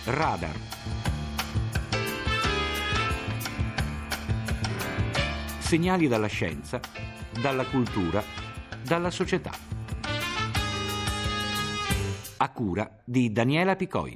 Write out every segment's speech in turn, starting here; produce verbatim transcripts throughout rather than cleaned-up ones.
Radar. Segnali dalla scienza, dalla cultura, dalla società. A cura di Daniela Picoi.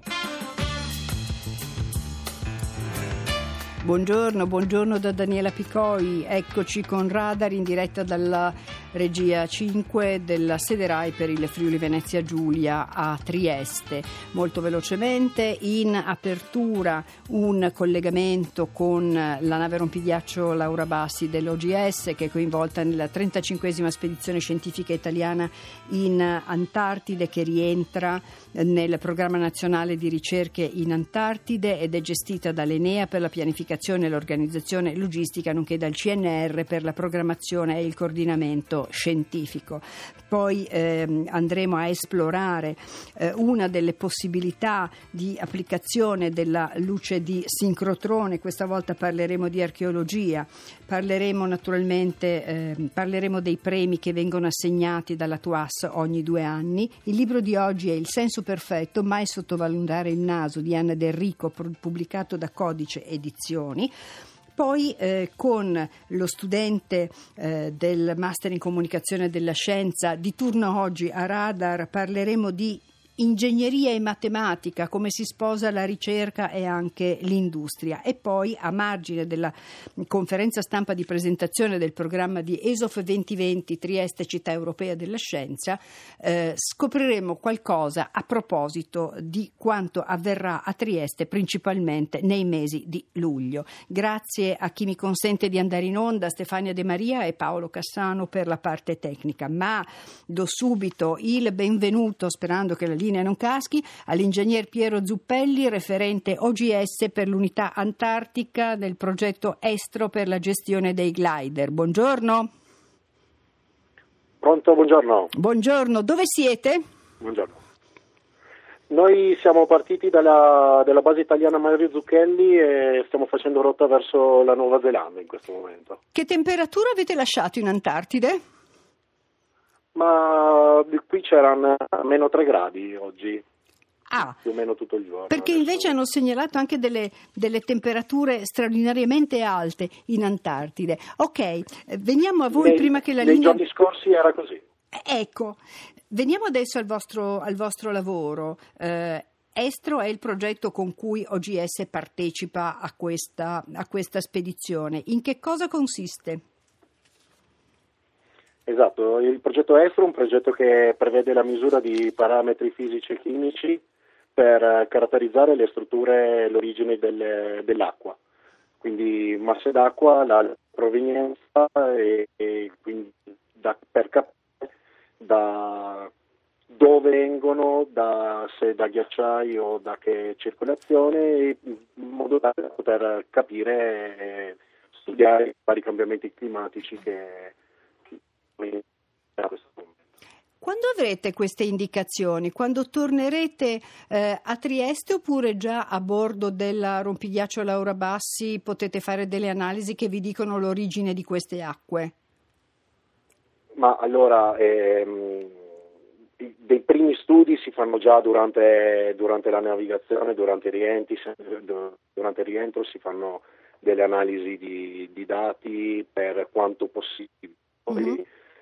Buongiorno, buongiorno da Daniela Picoi. Eccoci con Radar in diretta dalla regia cinque della sede Rai per il Friuli Venezia Giulia a Trieste. Molto velocemente, in apertura un collegamento con la nave rompighiaccio Laura Bassi dell'O G S, che è coinvolta nella trentacinquesima spedizione scientifica italiana in Antartide, che rientra nel programma nazionale di ricerche in Antartide ed è gestita dall'Enea per la pianificazione e l'organizzazione logistica, nonché dal C N R per la programmazione e il coordinamento scientifico. Poi eh, andremo a esplorare eh, una delle possibilità di applicazione della luce di sincrotrone. Questa volta parleremo di archeologia, parleremo naturalmente eh, parleremo dei premi che vengono assegnati dalla T U A S ogni due anni. Il libro di oggi è Il senso perfetto, mai sottovalutare il naso, di Anna Del Rico, pubblicato da Codice Edizioni. Poi eh, con lo studente eh, del Master in Comunicazione della Scienza di turno oggi a Radar parleremo di ingegneria e matematica, come si sposa la ricerca e anche l'industria. E poi, a margine della conferenza stampa di presentazione del programma di ESOF duemilaventi Trieste Città Europea della Scienza, eh, scopriremo qualcosa a proposito di quanto avverrà a Trieste principalmente nei mesi di luglio. Grazie a chi mi consente di andare in onda, Stefania De Maria e Paolo Cassano per la parte tecnica, ma do subito il benvenuto, sperando che la linea non caschi, all'ingegner Piero Zuppelli, referente O G S per l'unità antartica del progetto Estro per la gestione dei glider. Buongiorno. Pronto, buongiorno. Buongiorno, dove siete? Buongiorno. Noi siamo partiti dalla, dalla base italiana Mario Zucchelli e stiamo facendo rotta verso la Nuova Zelanda in questo momento. Che temperatura avete lasciato in Antartide? Ma qui c'erano meno tre gradi oggi, ah, più o meno tutto il giorno. Perché adesso. Invece hanno segnalato anche delle, delle temperature straordinariamente alte in Antartide. Ok, veniamo a voi nei, prima che la nei linea... Nei giorni scorsi era così. Ecco, veniamo adesso al vostro, al vostro lavoro. Eh, Estro è il progetto con cui O G S partecipa a questa, a questa spedizione. In che cosa consiste? Esatto, il progetto Estro è un progetto che prevede la misura di parametri fisici e chimici per caratterizzare le strutture e l'origine delle, dell'acqua, quindi masse d'acqua, la provenienza e, e quindi da, per capire da dove vengono, da, se da ghiacciai o da che circolazione, in modo da poter capire e studiare i vari cambiamenti climatici che Quando avrete queste indicazioni? Quando tornerete eh, a Trieste oppure già a bordo della rompighiaccio Laura Bassi potete fare delle analisi che vi dicono l'origine di queste acque? Ma allora, ehm, dei primi studi si fanno già durante, durante la navigazione, durante i rientri, durante il rientro si fanno delle analisi di, di dati per quanto possibile. Mm-hmm.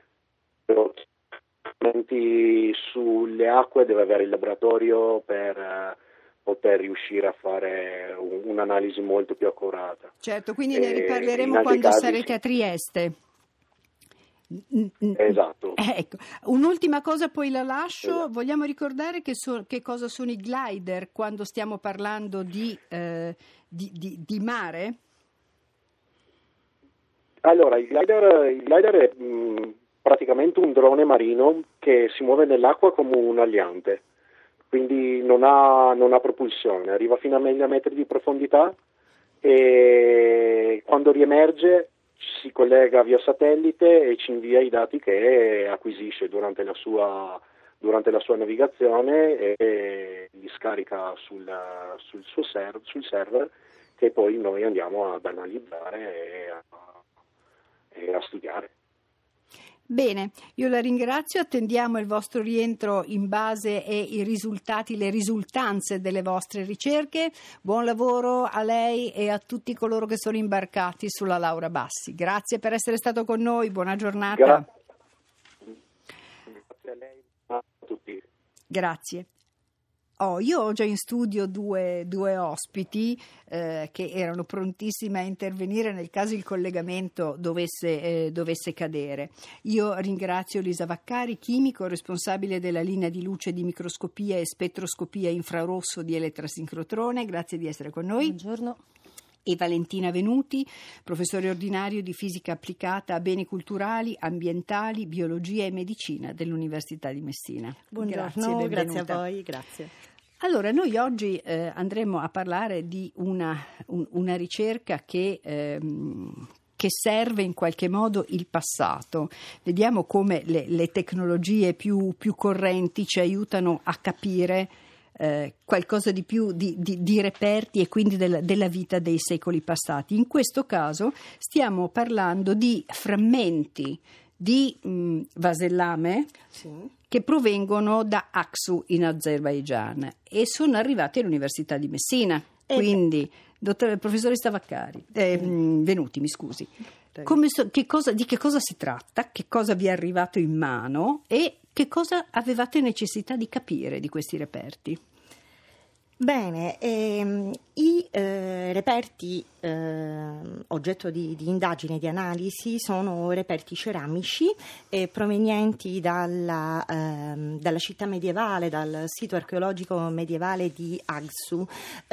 Sulle acque deve avere il laboratorio per uh, poter riuscire a fare un, un'analisi molto più accurata. Certo, quindi ne riparleremo quando casi, sarete sì. a Trieste. Esatto. Ecco. Un'ultima cosa, poi la lascio. Esatto. Vogliamo ricordare che, so, che cosa sono i glider quando stiamo parlando di, eh, di, di, di mare? Allora, il glider, il glider è mh, praticamente un drone marino che si muove nell'acqua come un aliante, quindi non ha, non ha propulsione, arriva fino a mille metri di profondità e quando riemerge si collega via satellite e ci invia i dati che acquisisce durante la sua, durante la sua navigazione e li scarica sul, sul suo server, sul server che poi noi andiamo ad analizzare e a, e a studiare. Bene, io la ringrazio, attendiamo il vostro rientro in base e i risultati, le risultanze delle vostre ricerche. Buon lavoro a lei e a tutti coloro che sono imbarcati sulla Laura Bassi. Grazie per essere stato con noi, buona giornata. Gra- Grazie a lei, a tutti. Grazie. Oh, io ho già in studio due, due ospiti eh, che erano prontissimi a intervenire nel caso il collegamento dovesse, eh, dovesse cadere. Io ringrazio Lisa Vaccari, chimico, responsabile della linea di luce di microscopia e spettroscopia infrarosso di elettrasincrotrone. Grazie di essere con noi. Buongiorno. E Valentina Venuti, professore ordinario di fisica applicata a beni culturali, ambientali, biologia e medicina dell'Università di Messina. Buongiorno, grazie, grazie a voi, grazie. Allora, noi oggi eh, andremo a parlare di una, un, una ricerca che, ehm, che serve in qualche modo il passato. Vediamo come le, le tecnologie più, più correnti ci aiutano a capire Eh, qualcosa di più di, di, di reperti e quindi della, della vita dei secoli passati. In questo caso stiamo parlando di frammenti di mh, vasellame sì. che provengono da Aksu in Azerbaigian e sono arrivati all'Università di Messina. E quindi, dottore, professoressa Vaccari, eh, mh, Venuti, mi scusi. Come so, che cosa, di che cosa si tratta? Che cosa vi è arrivato in mano e che cosa avevate necessità di capire di questi reperti? Bene, ehm, i eh, reperti eh, oggetto di, di indagine e di analisi sono reperti ceramici eh, provenienti dalla, ehm, dalla città medievale, dal sito archeologico medievale di Aksu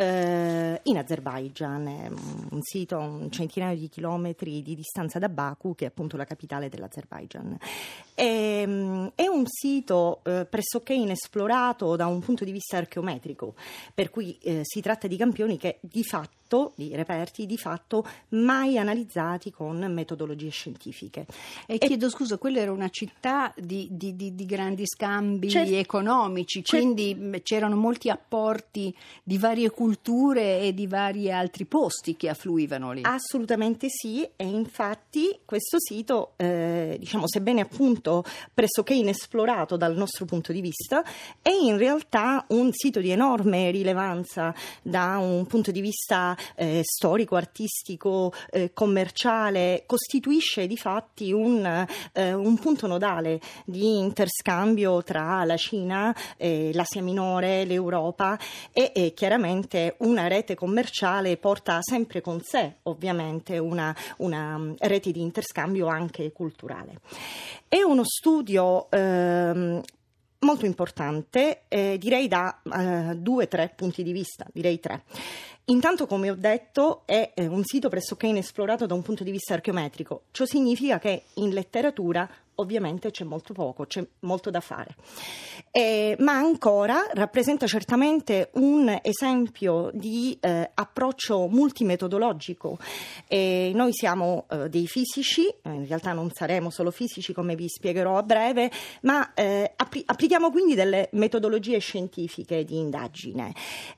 eh, in Azerbaigian, un sito a un centinaio di chilometri di distanza da Baku, che è appunto la capitale dell'Azerbaigian. È, è un sito eh, pressoché inesplorato da un punto di vista archeometrico, per cui eh, si tratta di campioni che di fatto, di reperti di fatto mai analizzati con metodologie scientifiche. E, e chiedo scusa, quella era una città di, di, di, di grandi scambi certo, economici, certo, quindi c'erano molti apporti di varie culture e di vari altri posti che affluivano lì. Assolutamente sì, e infatti questo sito, eh, diciamo, sebbene appunto pressoché inesplorato dal nostro punto di vista, è in realtà un sito di enorme rilevanza da un punto di vista eh, storico, artistico, eh, commerciale. Costituisce di fatti un, eh, un punto nodale di interscambio tra la Cina, eh, l'Asia Minore, l'Europa e, e chiaramente una rete commerciale porta sempre con sé ovviamente una, una rete di interscambio anche culturale. È uno studio ehm, molto importante, eh, direi da eh, due o tre punti di vista, direi tre. Intanto, come ho detto, è eh, un sito pressoché inesplorato da un punto di vista archeometrico. Ciò significa che in letteratura ovviamente c'è molto poco, c'è molto da fare. Eh, ma ancora rappresenta certamente un esempio di eh, approccio multimetodologico. Eh, noi siamo eh, dei fisici, in realtà non saremo solo fisici come vi spiegherò a breve, ma eh, appli- applichiamo quindi delle metodologie scientifiche di indagine.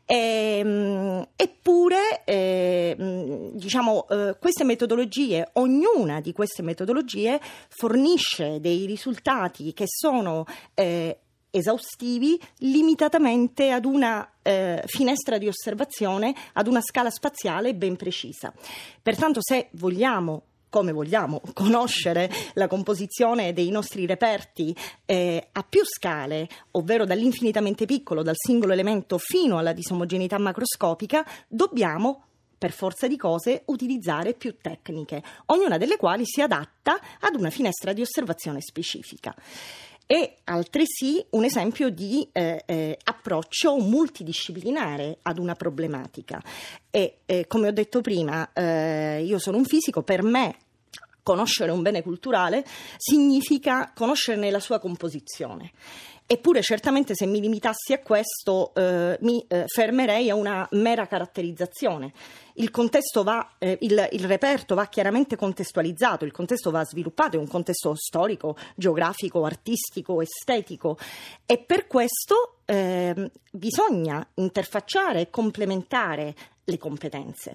E, eppure, eh, diciamo, eh, queste metodologie, ognuna di queste metodologie fornisce dei risultati che sono eh, esaustivi limitatamente ad una eh, finestra di osservazione, ad una scala spaziale ben precisa. Pertanto, se vogliamo come vogliamo conoscere la composizione dei nostri reperti eh, a più scale, ovvero dall'infinitamente piccolo, dal singolo elemento fino alla disomogeneità macroscopica, dobbiamo per forza di cose utilizzare più tecniche, ognuna delle quali si adatta ad una finestra di osservazione specifica. E altresì un esempio di eh, eh, approccio multidisciplinare ad una problematica. E eh, come ho detto prima, eh, io sono un fisico, per me conoscere un bene culturale significa conoscerne la sua composizione. Eppure certamente se mi limitassi a questo eh, mi eh, fermerei a una mera caratterizzazione. il contesto va, eh, il, il reperto va chiaramente contestualizzato, il contesto va sviluppato, è un contesto storico, geografico, artistico, estetico, e per questo eh, bisogna interfacciare e complementare le competenze.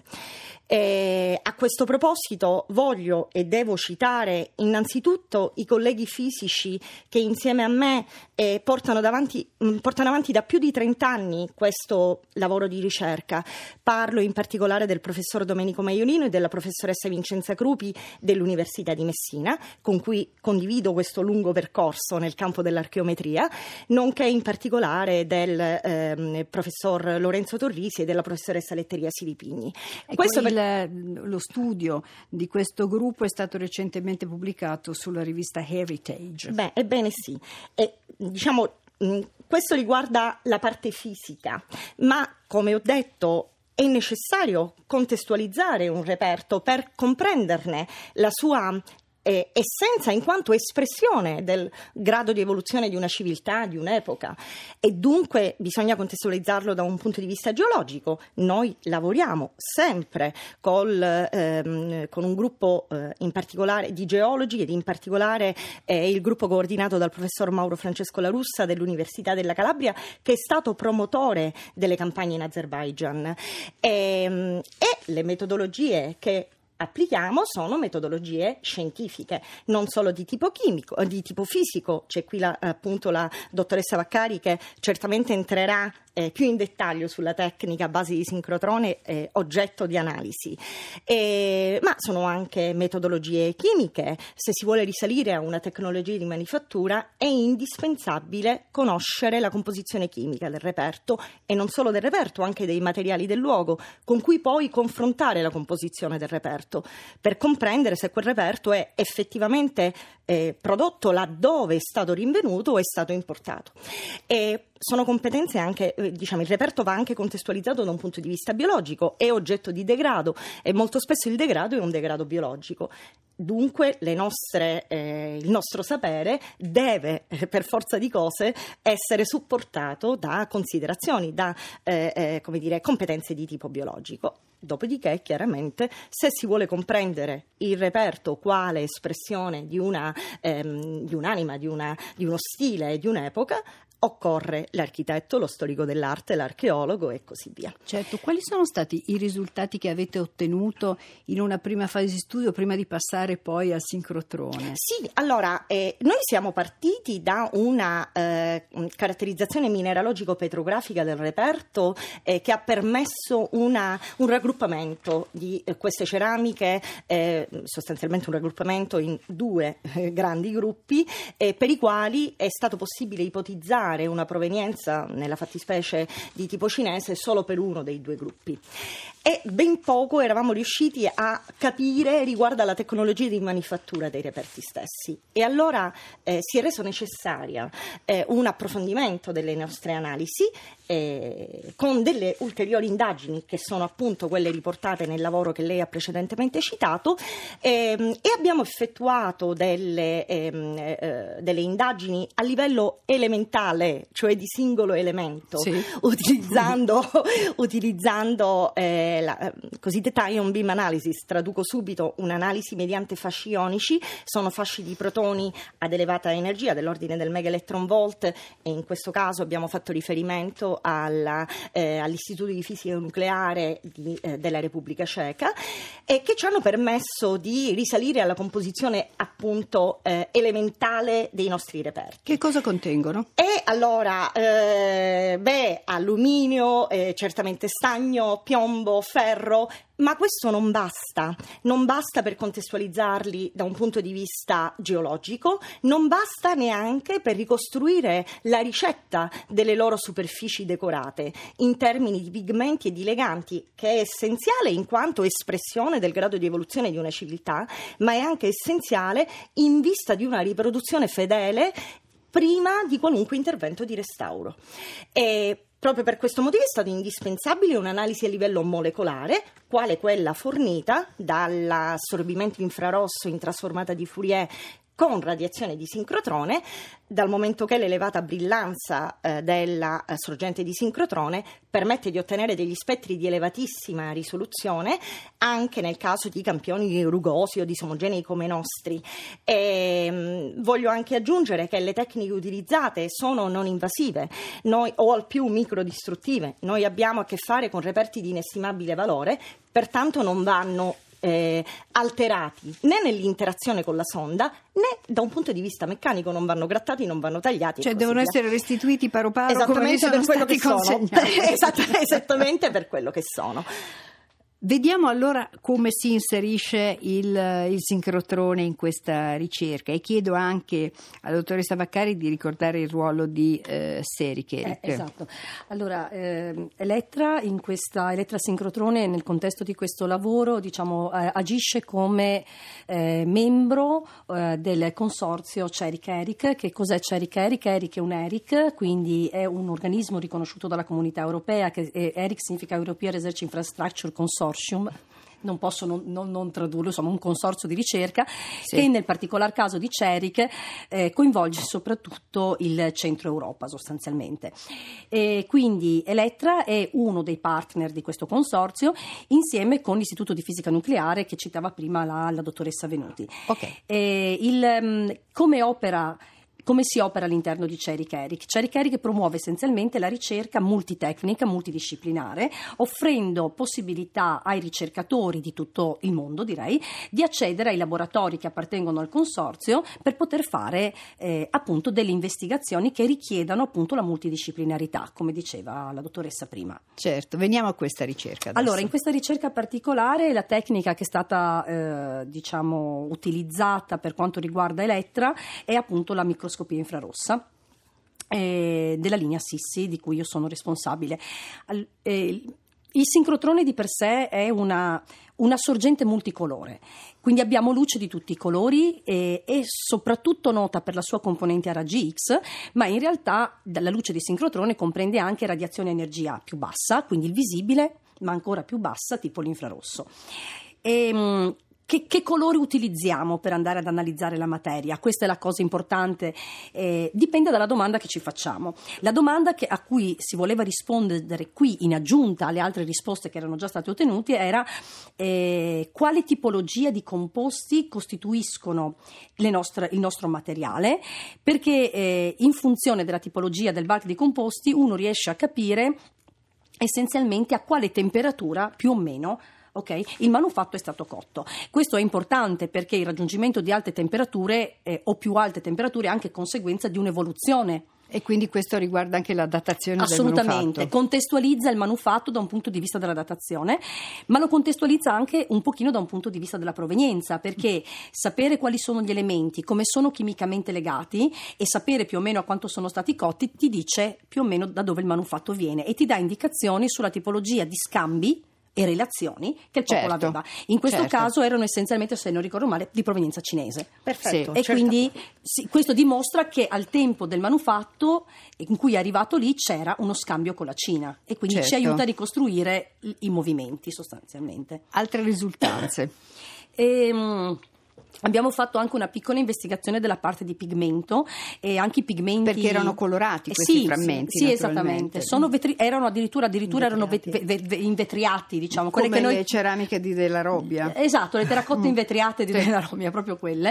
E a questo proposito voglio e devo citare innanzitutto i colleghi fisici che insieme a me eh, portano, davanti, mh, portano avanti da più di trenta anni questo lavoro di ricerca. Parlo in particolare del professor Domenico Maiolino e della professoressa Vincenza Crupi dell'Università di Messina, con cui condivido questo lungo percorso nel campo dell'archeometria, nonché in particolare del eh, professor Lorenzo Torrisi e della professoressa Letteria Silipigni. Ecco, questo il, per... lo studio di questo gruppo è stato recentemente pubblicato sulla rivista Heritage. Beh, ebbene sì, e, diciamo mh, questo riguarda la parte fisica, ma come ho detto è necessario contestualizzare un reperto per comprenderne la sua eh, essenza in quanto espressione del grado di evoluzione di una civiltà, di un'epoca, e dunque bisogna contestualizzarlo da un punto di vista geologico. Noi lavoriamo sempre col, ehm, con un gruppo eh, in particolare di geologi ed in particolare eh, il gruppo coordinato dal professor Mauro Francesco La Russa dell'Università della Calabria, che è stato promotore delle campagne in Azerbaigian, e, e le metodologie che applichiamo sono metodologie scientifiche, non solo di tipo chimico, di tipo fisico. C'è qui la, appunto la dottoressa Vaccari che certamente entrerà eh, più in dettaglio sulla tecnica a base di sincrotrone eh, oggetto di analisi, e, ma sono anche metodologie chimiche. Se si vuole risalire a una tecnologia di manifattura è indispensabile conoscere la composizione chimica del reperto, e non solo del reperto, anche dei materiali del luogo, con cui poi confrontare la composizione del reperto per comprendere se quel reperto è effettivamente eh, prodotto laddove è stato rinvenuto o è stato importato. E sono competenze anche, eh, diciamo, il reperto va anche contestualizzato da un punto di vista biologico, è oggetto di degrado e molto spesso il degrado è un degrado biologico. Dunque le nostre, eh, il nostro sapere deve, eh, per forza di cose, essere supportato da considerazioni, da eh, eh, come dire, competenze di tipo biologico. Dopodiché, chiaramente, se si vuole comprendere il reperto quale espressione di, una, ehm, di un'anima, di, una, di uno stile e di un'epoca, occorre l'architetto, lo storico dell'arte, l'archeologo e così via. Certo, quali sono stati i risultati che avete ottenuto in una prima fase di studio prima di passare poi al sincrotrone? Sì, allora eh, noi siamo partiti da una eh, caratterizzazione mineralogico-petrografica del reperto eh, che ha permesso una, un raggruppamento di eh, queste ceramiche, eh, sostanzialmente un raggruppamento in due eh, grandi gruppi eh, per i quali è stato possibile ipotizzare una provenienza, nella fattispecie di tipo cinese, solo per uno dei due gruppi. E ben poco eravamo riusciti a capire riguardo alla tecnologia di manifattura dei reperti stessi, e allora eh, si è reso necessaria eh, un approfondimento delle nostre analisi eh, con delle ulteriori indagini che sono appunto quelle riportate nel lavoro che lei ha precedentemente citato, ehm, e abbiamo effettuato delle, ehm, eh, delle indagini a livello elementale, cioè di singolo elemento, sì. utilizzando, utilizzando eh, la cosiddetta ion beam analysis. Traduco subito: un'analisi mediante fasci ionici. Sono fasci di protoni ad elevata energia dell'ordine del megaelectron volt, e in questo caso abbiamo fatto riferimento alla, eh, all'Istituto di Fisica Nucleare di, eh, della Repubblica Ceca, e che ci hanno permesso di risalire alla composizione appunto eh, elementale dei nostri reperti. Che cosa contengono? E allora eh, beh, alluminio, eh, certamente stagno, piombo, ferro, ma questo non basta, non basta per contestualizzarli da un punto di vista geologico, non basta neanche per ricostruire la ricetta delle loro superfici decorate in termini di pigmenti e di leganti, che è essenziale in quanto espressione del grado di evoluzione di una civiltà, ma è anche essenziale in vista di una riproduzione fedele prima di qualunque intervento di restauro. E proprio per questo motivo è stato indispensabile un'analisi a livello molecolare, quale quella fornita dall'assorbimento infrarosso in trasformata di Fourier con radiazione di sincrotrone, dal momento che l'elevata brillanza eh, della eh, sorgente di sincrotrone permette di ottenere degli spettri di elevatissima risoluzione anche nel caso di campioni rugosi o disomogenei come i nostri. E, mh, voglio anche aggiungere che le tecniche utilizzate sono non invasive noi, o al più microdistruttive. Noi abbiamo a che fare con reperti di inestimabile valore, pertanto non vanno Eh, alterati né nell'interazione con la sonda né da un punto di vista meccanico, non vanno grattati, non vanno tagliati, cioè devono via. essere restituiti paro paro esattamente come per quello che sono Esatt- esattamente per quello che sono. Vediamo allora come si inserisce il, il sincrotrone in questa ricerca, e chiedo anche alla dottoressa Vaccari di ricordare il ruolo di eh, Seri Kerik. Eh, esatto. Allora, eh, Elettra in questa Elettra sincrotrone nel contesto di questo lavoro, diciamo, eh, agisce come eh, membro eh, del consorzio CERI Kerik. Che cos'è CERI Kerik? ERIC è un ERIC, quindi è un organismo riconosciuto dalla Comunità Europea, che eh, ERIC significa European Research Infrastructure Consortium. Non posso non, non, non tradurlo, insomma un consorzio di ricerca, sì, che nel particolar caso di CERIC eh, coinvolge soprattutto il centro Europa sostanzialmente. E quindi Elettra è uno dei partner di questo consorzio insieme con l'Istituto di Fisica Nucleare che citava prima la, la dottoressa Venuti. Okay. E il, come opera Come si opera all'interno di CERI Kerik? CERI Kerik promuove essenzialmente la ricerca multitecnica, multidisciplinare, offrendo possibilità ai ricercatori di tutto il mondo, direi, di accedere ai laboratori che appartengono al consorzio per poter fare eh, appunto delle investigazioni che richiedano appunto la multidisciplinarità, come diceva la dottoressa prima. Certo, veniamo a questa ricerca adesso. Allora, in questa ricerca particolare la tecnica che è stata eh, diciamo utilizzata per quanto riguarda Elettra è appunto la microscopia infrarossa eh, della linea Sissi, di cui io sono responsabile. Al, eh, il sincrotrone di per sé è una, una sorgente multicolore, quindi abbiamo luce di tutti i colori e è soprattutto nota per la sua componente a raggi X, ma in realtà la luce di sincrotrone comprende anche radiazione a energia più bassa, quindi il visibile, ma ancora più bassa, tipo l'infrarosso. E, Che, che colori utilizziamo per andare ad analizzare la materia? Questa è la cosa importante, eh, dipende dalla domanda che ci facciamo. La domanda che, a cui si voleva rispondere qui, in aggiunta alle altre risposte che erano già state ottenute, era eh, quale tipologia di composti costituiscono le nostre, il nostro materiale, perché eh, in funzione della tipologia del bulk di composti uno riesce a capire essenzialmente a quale temperatura più o meno Okay. il manufatto è stato cotto. Questo è importante perché il raggiungimento di alte temperature eh, o più alte temperature è anche conseguenza di un'evoluzione. E quindi questo riguarda anche la datazione Assolutamente, del manufatto. Contestualizza il manufatto da un punto di vista della datazione, ma lo contestualizza anche un pochino da un punto di vista della provenienza, perché sapere quali sono gli elementi, come sono chimicamente legati e sapere più o meno a quanto sono stati cotti ti dice più o meno da dove il manufatto viene e ti dà indicazioni sulla tipologia di scambi e relazioni che il popolo certo, aveva. In questo certo. caso erano essenzialmente, se non ricordo male, di provenienza cinese. Perfetto. Sì. E certo. quindi sì, questo dimostra che al tempo del manufatto in cui è arrivato lì c'era uno scambio con la Cina e quindi certo. ci aiuta a ricostruire i, i movimenti sostanzialmente. Altre risultanze? E, um, Abbiamo fatto anche una piccola investigazione della parte di pigmento e anche i pigmenti perché erano colorati questi sì, frammenti. Sì, sì esattamente. Sono vetri... erano addirittura, addirittura erano vet... ve... Ve... invetriati, diciamo, come quelle che noi... le ceramiche di Della Robbia. Esatto, le terracotte invetriate di sì. Della Robbia, proprio quelle.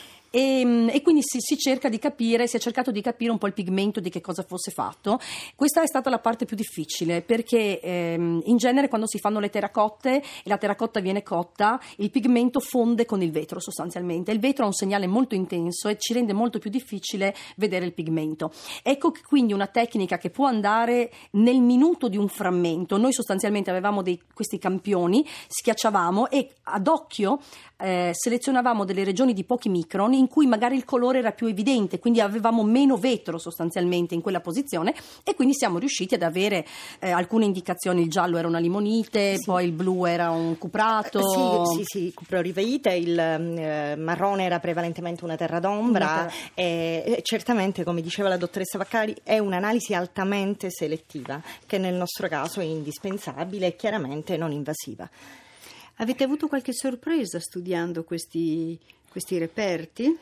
E, e quindi si, si cerca di capire, si è cercato di capire un po' il pigmento di che cosa fosse fatto. Questa è stata la parte più difficile perché ehm, in genere quando si fanno le terracotte e la terracotta viene cotta, il pigmento fonde con il vetro sostanzialmente. Il vetro ha un segnale molto intenso e ci rende molto più difficile vedere il pigmento. Ecco che quindi una tecnica che può andare nel minuto di un frammento. Noi sostanzialmente avevamo dei, questi campioni, schiacciavamo e ad occhio eh, selezionavamo delle regioni di pochi micron in cui magari il colore era più evidente, quindi avevamo meno vetro sostanzialmente in quella posizione e quindi siamo riusciti ad avere eh, alcune indicazioni. Il giallo era una limonite, sì. Poi il blu era un cuprato. Sì, sì, sì, cuproriveite, il eh, marrone era prevalentemente una terra d'ombra una terra. E, e certamente, come diceva la dottoressa Vaccari, è un'analisi altamente selettiva che nel nostro caso è indispensabile e chiaramente non invasiva. Avete avuto qualche sorpresa studiando questi, questi reperti?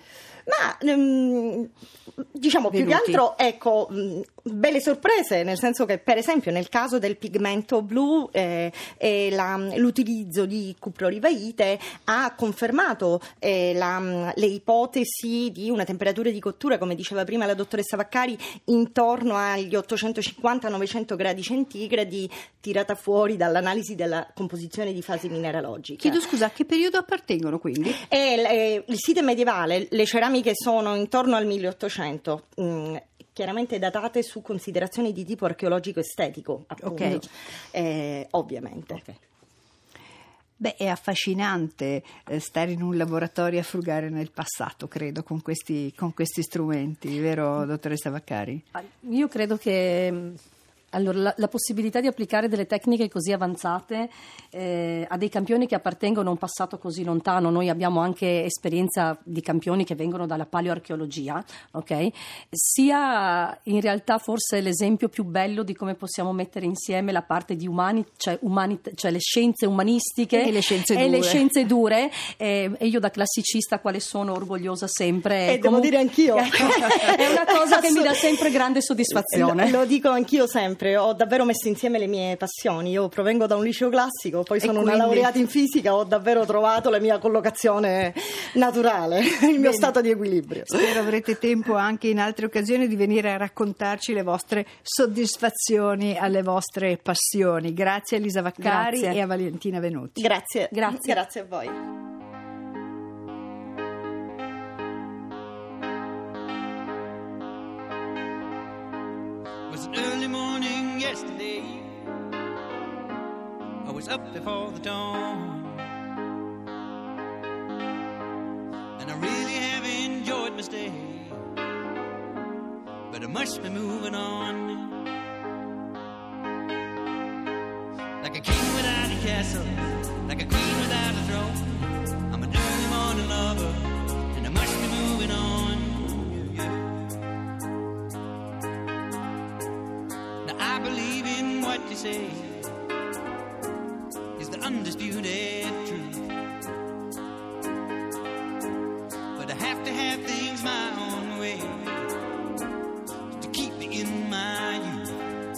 Ma um, diciamo più Venuti. che altro, ecco, mh, belle sorprese, nel senso che per esempio nel caso del pigmento blu eh, eh, la, l'utilizzo di cuprolivaite ha confermato eh, la, le ipotesi di una temperatura di cottura, come diceva prima la dottoressa Vaccari, intorno agli ottocentocinquanta novecento gradi centigradi, tirata fuori dall'analisi della composizione di fasi mineralogiche. Chiedo scusa, a che periodo appartengono quindi? E, eh, il sito è medievale, le ceramiche sono intorno al milleottocento, mh, chiaramente datate su considerazioni di tipo archeologico estetico, appunto, Ok. eh, ovviamente. Ok. Beh, è affascinante eh, stare in un laboratorio a frugare nel passato, credo, con questi, con questi strumenti, vero dottoressa Vaccari? Io credo che allora, la, la possibilità di applicare delle tecniche così avanzate eh, a dei campioni che appartengono a un passato così lontano, noi abbiamo anche esperienza di campioni che vengono dalla paleoarcheologia, ok? Sia in realtà forse l'esempio più bello di come possiamo mettere insieme la parte di umani, cioè, umani, cioè le scienze umanistiche E le scienze e dure. le scienze dure e, e io da classicista quale sono orgogliosa sempre. E devo dire anch'io. È una cosa che mi dà sempre grande soddisfazione. Lo, lo dico anch'io sempre, ho davvero messo insieme le mie passioni. Io provengo da un liceo classico, poi sono quindi? una laureata in fisica, ho davvero trovato la mia collocazione naturale, il mio Bene. stato di equilibrio. Spero avrete tempo anche in altre occasioni di venire a raccontarci le vostre soddisfazioni alle vostre passioni. Grazie a Elisa Vaccari Grazie. e a Valentina Venuti. Grazie, Grazie. grazie a voi. Was an early morning yesterday. I was up before the dawn, and I really have enjoyed my stay, but I must be moving on. Like a king without a castle, like a queen without a throne, I'm an early morning lover, and I must be moving on. I believe in what you say is the undisputed truth, but I have to have things my own way to keep me in my youth.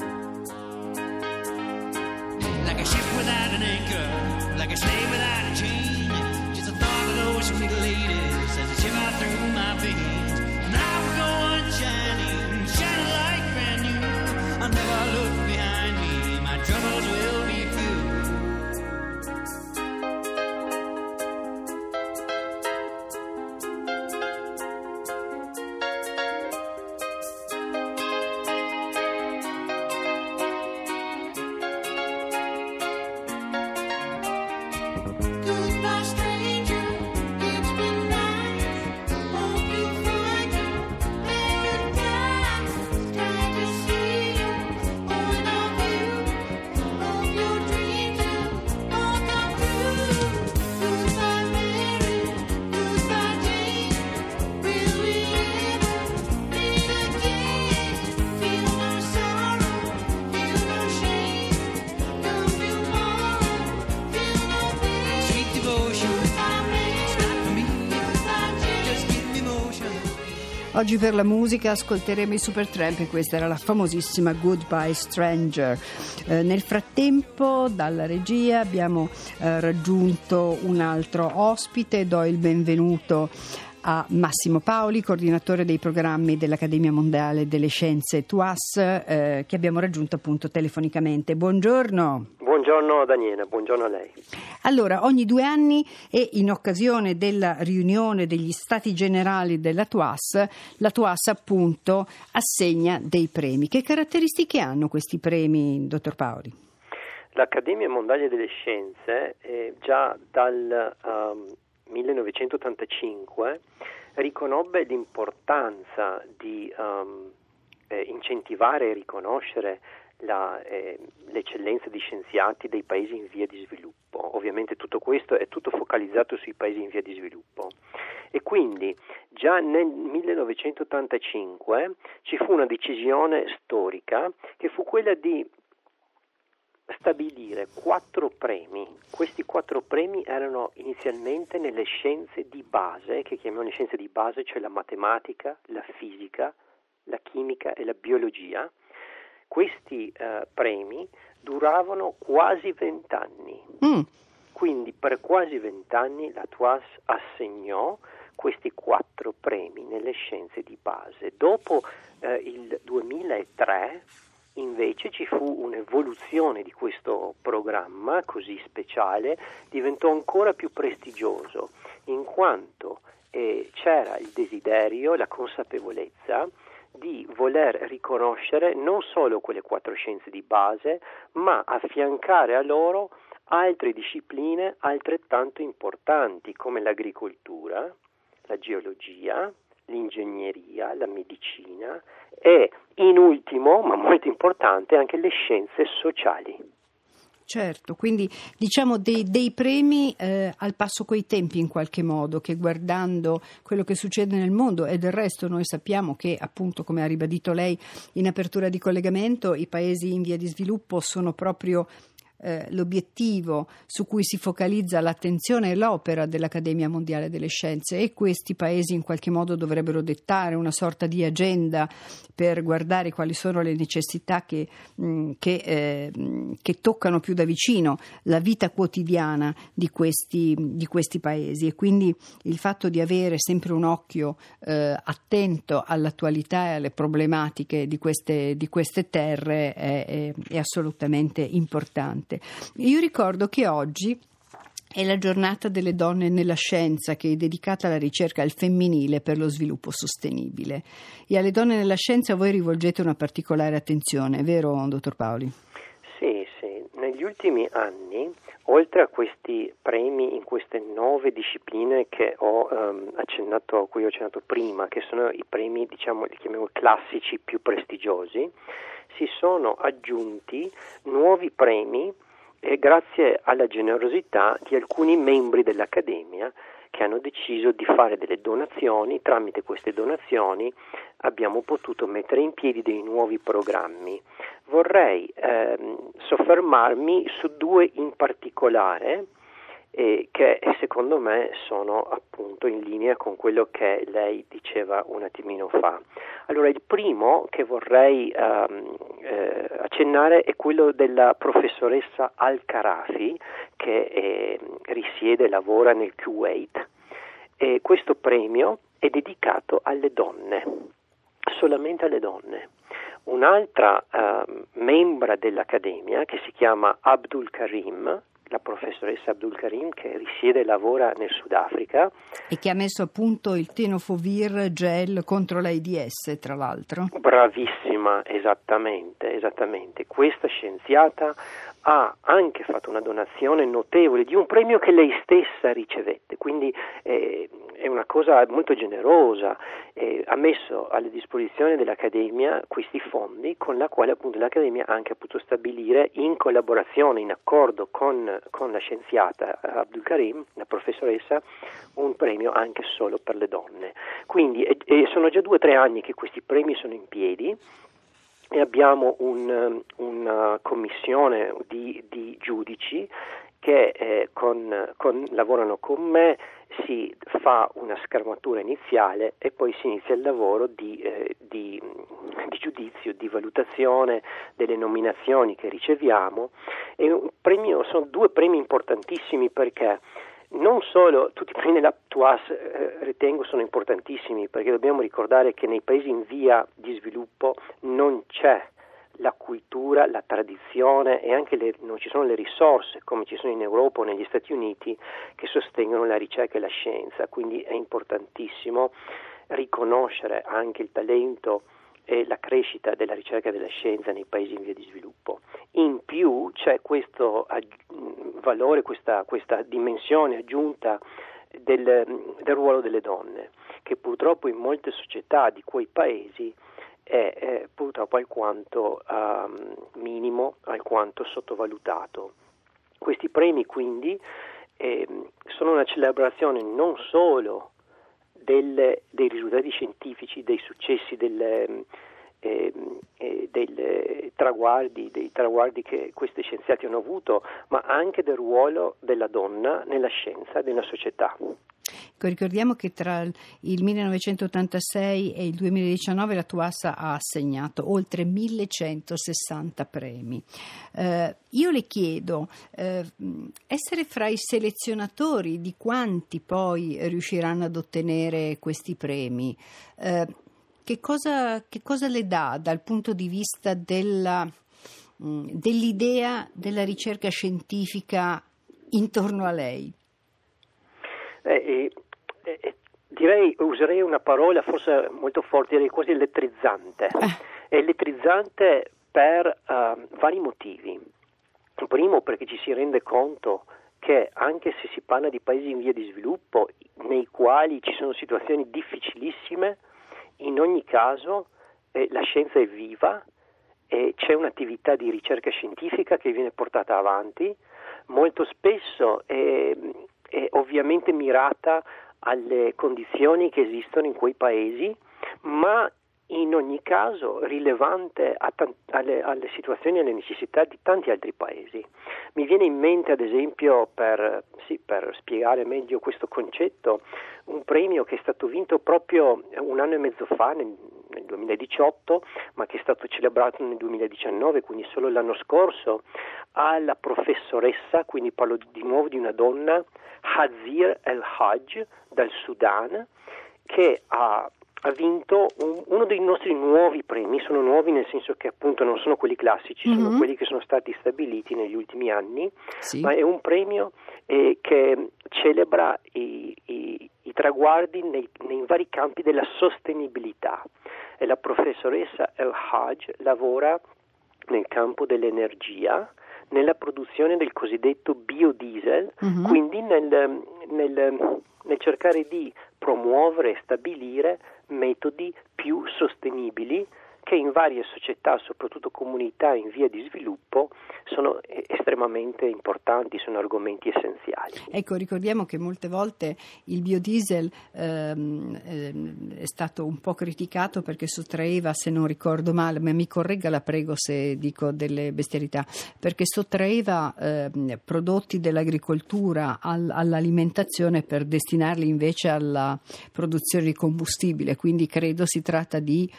Like a ship without an anchor, like a slave without a chain, just a thought of those sweet ladies as they shiver through my veins. And I will go on shining, shining like brand new. I'll never look behind me, my troubles will be few. Goodbye, stranger, it's been nice. Hope you find your paradise. Try to see your point of view. Hope your dreams will all come true. Goodbye, Mary. Goodbye, Jane. Will we ever meet again? Feel no sorrow, feel no shame. Come tomorrow, feel no pain. Sweet devotion, it's not for me. Just give me motion. Oggi per la musica ascolteremo i Supertramp e questa era la famosissima Goodbye Stranger. Eh, nel frattempo dalla regia abbiamo eh, raggiunto un altro ospite, do il benvenuto a Massimo Paoli, coordinatore dei programmi dell'Accademia Mondiale delle Scienze T U A S, eh, che abbiamo raggiunto appunto telefonicamente. Buongiorno. Buongiorno Daniela, buongiorno a lei. Allora, ogni due anni e in occasione della riunione degli Stati Generali della T U A S, la T U A S appunto assegna dei premi. Che caratteristiche hanno questi premi, dottor Paoli? L'Accademia Mondiale delle Scienze eh, già dal um, millenovecentottantacinque riconobbe l'importanza di um, eh, incentivare e riconoscere La, eh, l'eccellenza di scienziati dei paesi in via di sviluppo. Ovviamente tutto questo è tutto focalizzato sui paesi in via di sviluppo e quindi già nel millenovecentottantacinque ci fu una decisione storica che fu quella di stabilire quattro premi. Questi quattro premi erano inizialmente nelle scienze di base, che chiamiamo le scienze di base, cioè la matematica, la fisica, la chimica e la biologia. Questi eh, premi duravano quasi vent'anni. Mm. Quindi per quasi vent'anni la T U A S assegnò questi quattro premi nelle scienze di base. Dopo eh, il duemilatré invece ci fu un'evoluzione di questo programma così speciale, diventò ancora più prestigioso in quanto eh, c'era il desiderio, la consapevolezza di voler riconoscere non solo quelle quattro scienze di base, ma affiancare a loro altre discipline altrettanto importanti come l'agricoltura, la geologia, l'ingegneria, la medicina e in ultimo, ma molto importante, anche le scienze sociali. Certo, quindi diciamo dei, dei premi eh, al passo coi tempi in qualche modo, che guardando quello che succede nel mondo, e del resto noi sappiamo che appunto, come ha ribadito lei in apertura di collegamento, i paesi in via di sviluppo sono proprio Eh, l'obiettivo su cui si focalizza l'attenzione e l'opera dell'Accademia Mondiale delle Scienze, e questi paesi in qualche modo dovrebbero dettare una sorta di agenda per guardare quali sono le necessità che, mh, che, eh, che toccano più da vicino la vita quotidiana di questi, di questi paesi, e quindi il fatto di avere sempre un occhio eh, attento all'attualità e alle problematiche di queste, di queste terre è, è, è assolutamente importante. Io ricordo che oggi è la giornata delle donne nella scienza, che è dedicata alla ricerca al femminile per lo sviluppo sostenibile, e alle donne nella scienza voi rivolgete una particolare attenzione, vero dottor Paoli? Sì, sì, negli ultimi anni, oltre a questi premi in queste nove discipline che ho um, accennato, a cui ho accennato prima, che sono i premi, diciamo, li chiamiamo classici più prestigiosi, si sono aggiunti nuovi premi eh, grazie alla generosità di alcuni membri dell'Accademia che hanno deciso di fare delle donazioni. Tramite queste donazioni abbiamo potuto mettere in piedi dei nuovi programmi. Vorrei ehm, soffermarmi su due in particolare eh, che secondo me sono appunto in linea con quello che lei diceva un attimino fa. Allora, il primo che vorrei ehm, eh, accennare è quello della professoressa Al-Kharafi, che eh, risiede e lavora nel Kuwait. E questo premio è dedicato alle donne, solamente alle donne. Un'altra eh, membra dell'Accademia, che si chiama Abdul Karim, la professoressa Abdul Karim, che risiede e lavora nel Sudafrica e che ha messo a punto il tenofovir gel contro l'AIDS, tra l'altro. Bravissima, esattamente, esattamente. Questa scienziata ha anche fatto una donazione notevole di un premio che lei stessa ricevette, quindi eh, è una cosa molto generosa. Eh, ha messo a disposizione dell'Accademia questi fondi, con la quale appunto l'Accademia ha anche potuto stabilire, in collaborazione, in accordo con, con la scienziata Abdul Karim, la professoressa, un premio anche solo per le donne. Quindi eh, eh, sono già due o tre anni che questi premi sono in piedi, e abbiamo un, una commissione di, di giudici che eh, con, con, lavorano con me, si fa una schermatura iniziale e poi si inizia il lavoro di, eh, di, di giudizio, di valutazione delle nominazioni che riceviamo. E un premio, sono due premi importantissimi, perché non solo tutti i premi della T U A S eh, ritengo sono importantissimi, perché dobbiamo ricordare che nei paesi in via di sviluppo non c'è la cultura, la tradizione e anche le, non ci sono le risorse come ci sono in Europa o negli Stati Uniti che sostengono la ricerca e la scienza, quindi è importantissimo riconoscere anche il talento e la crescita della ricerca e della scienza nei paesi in via di sviluppo. In più c'è questo valore, questa, questa dimensione aggiunta del, del ruolo delle donne, che purtroppo in molte società di quei paesi è, è purtroppo alquanto um, minimo, alquanto sottovalutato. Questi premi quindi eh, sono una celebrazione non solo delle, dei risultati scientifici, dei successi delle, eh, eh, dei traguardi, dei traguardi che questi scienziati hanno avuto, ma anche del ruolo della donna nella scienza e nella società. Ecco, ricordiamo che tra il millenovecentottantasei e il duemiladiciannove la Tuasa ha assegnato oltre millecentosessanta premi. Eh, io le chiedo, eh, essere fra i selezionatori di quanti poi riusciranno ad ottenere questi premi, eh, che cosa, che cosa le dà dal punto di vista della, mh, dell'idea della ricerca scientifica intorno a lei? Eh, eh, eh, direi, userei una parola forse molto forte, direi quasi elettrizzante. È elettrizzante per uh, vari motivi. Primo, perché ci si rende conto che anche se si parla di paesi in via di sviluppo, nei quali ci sono situazioni difficilissime, in ogni caso eh, la scienza è viva e c'è un'attività di ricerca scientifica che viene portata avanti, molto spesso è, è ovviamente mirata alle condizioni che esistono in quei paesi, ma in ogni caso rilevante a t- alle, alle situazioni e alle necessità di tanti altri paesi. Mi viene in mente, ad esempio, per, sì, per spiegare meglio questo concetto, un premio che è stato vinto proprio un anno e mezzo fa, nel, nel duemiladiciotto, ma che è stato celebrato nel duemiladiciannove, quindi solo l'anno scorso, alla professoressa, quindi parlo di nuovo di una donna, Hazir El-Hajj, dal Sudan, che ha ha vinto un, uno dei nostri nuovi premi. Sono nuovi nel senso che appunto non sono quelli classici, mm-hmm. sono quelli che sono stati stabiliti negli ultimi anni, sì. Ma è un premio eh, che celebra i, i, i traguardi nei, nei vari campi della sostenibilità, e la professoressa El-Hajj lavora nel campo dell'energia, nella produzione del cosiddetto biodiesel, mm-hmm. quindi nel, nel, nel cercare di promuovere e stabilire metodi più sostenibili che in varie società, soprattutto comunità in via di sviluppo, sono estremamente importanti, sono argomenti essenziali. Ecco, ricordiamo che molte volte il biodiesel ehm, ehm, è stato un po' criticato perché sottraeva, se non ricordo male, ma mi corregga la prego se dico delle bestialità, perché sottraeva ehm, prodotti dell'agricoltura al, all'alimentazione per destinarli invece alla produzione di combustibile, quindi credo si tratta di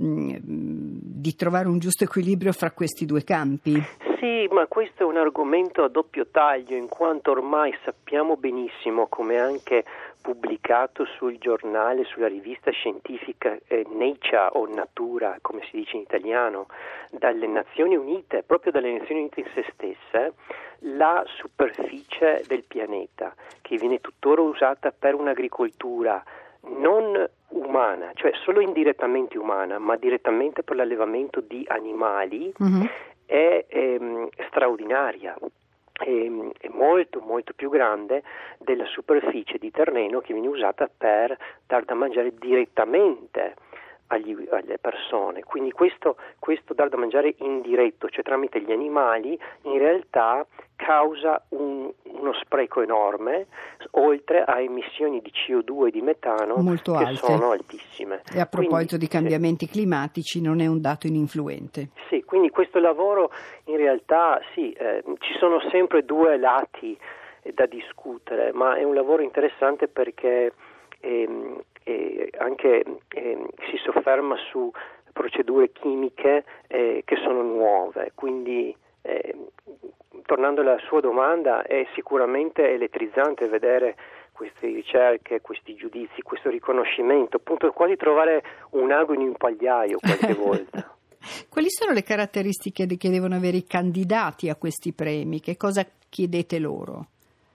di trovare un giusto equilibrio fra questi due campi. Sì, ma questo è un argomento a doppio taglio, in quanto ormai sappiamo benissimo, come anche pubblicato sul giornale, sulla rivista scientifica eh, Nature o Natura, come si dice in italiano, dalle Nazioni Unite, proprio dalle Nazioni Unite in se stesse, la superficie del pianeta, che viene tuttora usata per un'agricoltura non umana, cioè solo indirettamente umana, ma direttamente per l'allevamento di animali, mm-hmm. è, è straordinaria, è, è molto molto più grande della superficie di terreno che viene usata per dar da mangiare direttamente agli, alle persone. Quindi questo, questo dar da mangiare indiretto, cioè tramite gli animali, in realtà causa un, uno spreco enorme, oltre a emissioni di C O due e di metano molto che alte. Sono altissime. E a proposito quindi, di cambiamenti sì. climatici, non è un dato ininfluente. Sì, quindi questo lavoro in realtà sì, eh, ci sono sempre due lati eh, da discutere, ma è un lavoro interessante perché ehm, eh, anche eh, si sofferma su procedure chimiche eh, che sono nuove, quindi eh, tornando alla sua domanda, è sicuramente elettrizzante vedere queste ricerche, questi giudizi, questo riconoscimento, appunto quasi trovare un ago in un pagliaio qualche volta. Quali sono le caratteristiche che devono avere i candidati a questi premi? Che cosa chiedete loro?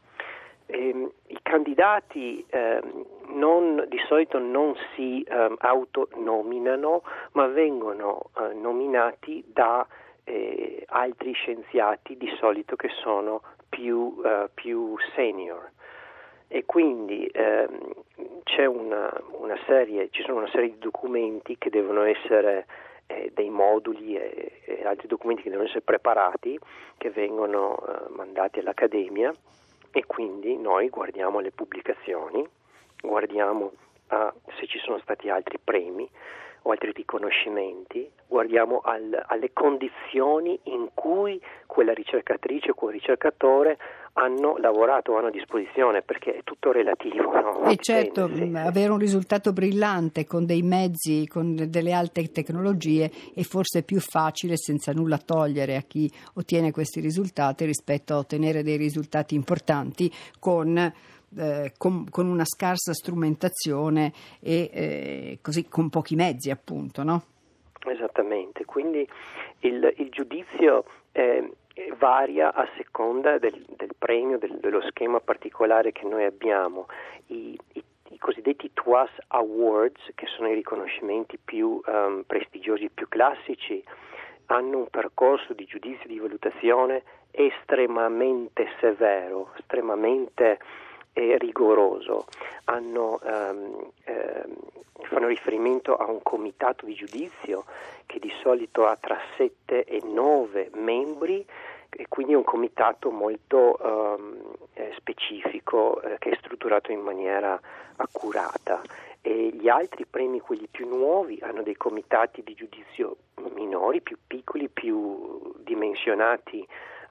Eh, I candidati eh, non, di solito non si eh, autonominano, ma vengono eh, nominati da eh, altri scienziati, di solito che sono più, uh, più senior. E quindi ehm, c'è una, una serie, ci sono una serie di documenti che devono essere eh, dei moduli e, e altri documenti che devono essere preparati, che vengono eh, mandati all'Accademia, e quindi noi guardiamo le pubblicazioni, guardiamo ah, se ci sono stati altri premi, o altri riconoscimenti, guardiamo al, alle condizioni in cui quella ricercatrice o quel ricercatore hanno lavorato o hanno a disposizione, perché è tutto relativo, no? E certo, Dipende, sì. avere un risultato brillante con dei mezzi, con delle alte tecnologie è forse più facile, senza nulla togliere a chi ottiene questi risultati, rispetto a ottenere dei risultati importanti con Eh, con, con una scarsa strumentazione e eh, così con pochi mezzi, appunto, no? Esattamente, quindi il, il giudizio eh, varia a seconda del, del premio, del, dello schema particolare che noi abbiamo. I, i, i cosiddetti T W A S Awards, che sono i riconoscimenti più um, prestigiosi, più classici, hanno un percorso di giudizio, di valutazione estremamente severo, estremamente e rigoroso. Hanno, um, um, fanno riferimento a un comitato di giudizio che di solito ha tra sette e nove membri, e quindi è un comitato molto um, eh, specifico, eh, che è strutturato in maniera accurata. E gli altri premi, quelli più nuovi, hanno dei comitati di giudizio minori, più piccoli, più dimensionati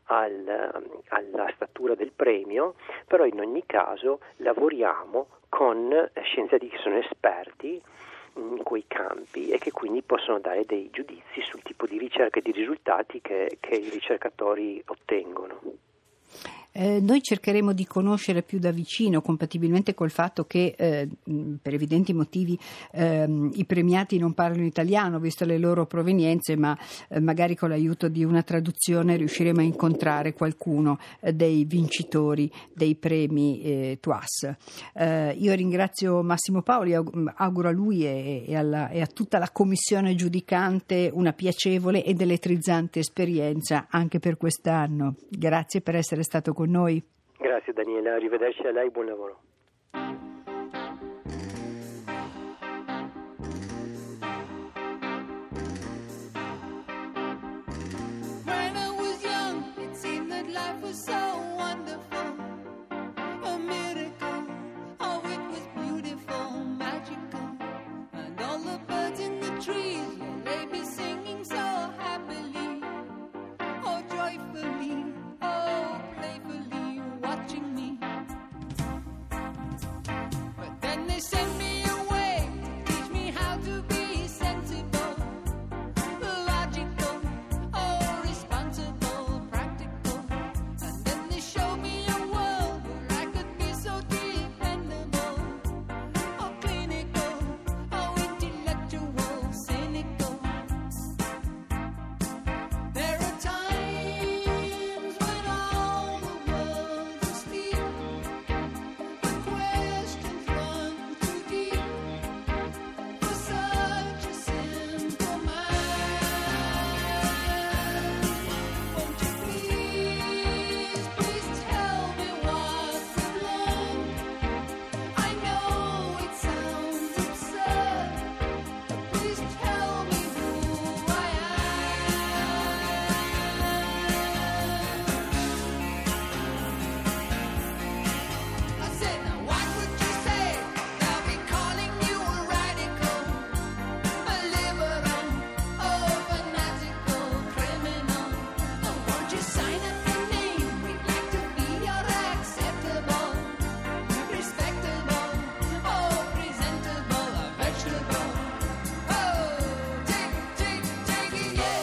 Al, alla statura del premio, però in ogni caso lavoriamo con scienziati che sono esperti in quei campi e che quindi possono dare dei giudizi sul tipo di ricerca e di risultati che, che i ricercatori ottengono. Eh, noi cercheremo di conoscere più da vicino, compatibilmente col fatto che eh, per evidenti motivi eh, i premiati non parlano italiano, visto le loro provenienze, ma eh, magari con l'aiuto di una traduzione riusciremo a incontrare qualcuno eh, dei vincitori dei premi eh, T W A S. Eh, io ringrazio Massimo Paoli, auguro a lui e, e, alla, e a tutta la commissione giudicante una piacevole ed elettrizzante esperienza anche per quest'anno. Grazie per essere stato con noi. Grazie Daniela, arrivederci a lei, buon lavoro. When I was young, it seemed that life was so wonderful, a miracle. Oh, it was beautiful, magical, and all the birds in the trees, well, they be singing so happily, oh, joyfully, oh, playfully, watching me. But then they sent me away to teach me how to be sensible, logical, oh, responsible, practical. And then they showed me a world where I could be so dependable, oh, clinical, oh, intellectual, cynical. There are times when all the world's asleep, the questions run too deep for such a simple mind. Won't you please, please tell me what we've learned? I know it sounds absurd, but please tell me who I am. I said, now what would you say? They'll be calling you a radical, a liberal, oh, fanatical criminal. Oh, won't you sign up your name? We'd like to be your acceptable, respectable, oh, presentable, a vegetable. Oh, take, take, take it, yeah.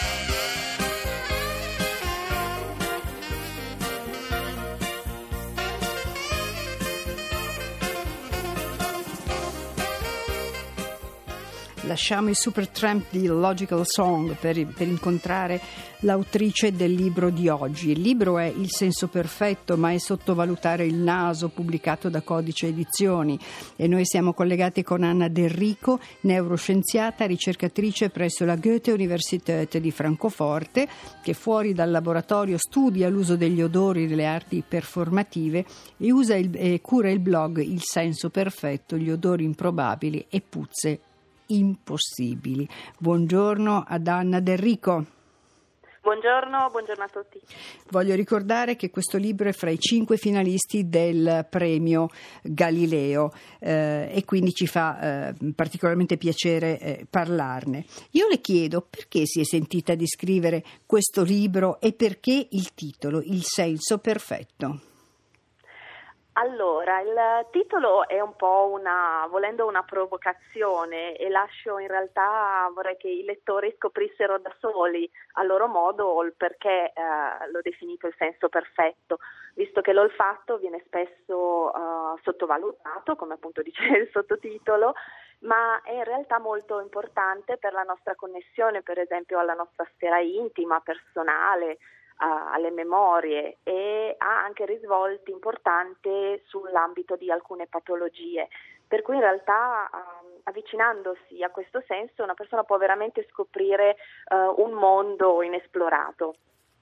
Lasciamo i Supertramp di Logical Song per, per incontrare l'autrice del libro di oggi. Il libro è Il senso perfetto, ma è sottovalutare il naso, pubblicato da Codice Edizioni, e noi siamo collegati con Anna Del Rico, neuroscienziata, ricercatrice presso la Goethe-Universität di Francoforte, che fuori dal laboratorio studia l'uso degli odori nelle arti performative e, usa il, e cura il blog Il senso perfetto, gli odori improbabili e puzze impossibili. Buongiorno ad Anna Del Rico. Buongiorno, buongiorno a tutti. Voglio ricordare che questo libro è fra i cinque finalisti del premio Galileo eh, e quindi ci fa eh, particolarmente piacere eh, parlarne. Io le chiedo perché si è sentita di scrivere questo libro e perché il titolo, Il senso perfetto. Allora, il titolo è un po' una, volendo una provocazione, e lascio in realtà, vorrei che i lettori scoprissero da soli a loro modo il perché eh, l'ho definito il senso perfetto, visto che l'olfatto viene spesso eh, sottovalutato, come appunto dice il sottotitolo, ma è in realtà molto importante per la nostra connessione, per esempio alla nostra sfera intima, personale, alle memorie, e ha anche risvolti importanti sull'ambito di alcune patologie, per cui in realtà um, avvicinandosi a questo senso una persona può veramente scoprire uh, un mondo inesplorato.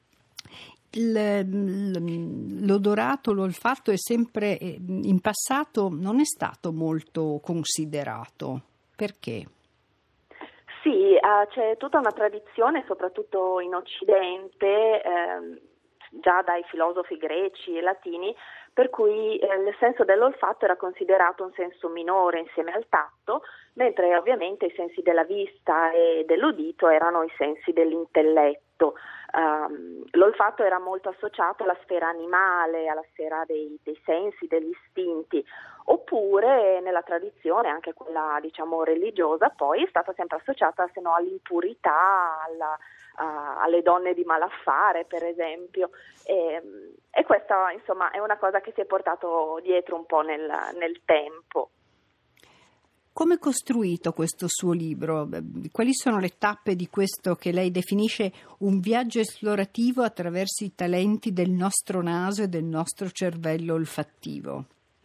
Il, l'odorato, l'olfatto è sempre, in passato non è stato molto considerato. Perché? Sì, uh, c'è tutta una tradizione, soprattutto in Occidente, ehm, già dai filosofi greci e latini, per cui eh, il senso dell'olfatto era considerato un senso minore insieme al tatto, mentre ovviamente i sensi della vista e dell'udito erano i sensi dell'intelletto. Um, l'olfatto era molto associato alla sfera animale, alla sfera dei, dei sensi, degli istinti, oppure nella tradizione, anche quella diciamo religiosa, poi è stata sempre associata se no all'impurità, alla, uh, alle donne di malaffare per esempio, e, e questa insomma è una cosa che si è portato dietro un po' nel, nel tempo. Come è costruito questo suo libro? Quali sono le tappe di questo che lei definisce un viaggio esplorativo attraverso i talenti del nostro naso e del nostro cervello olfattivo?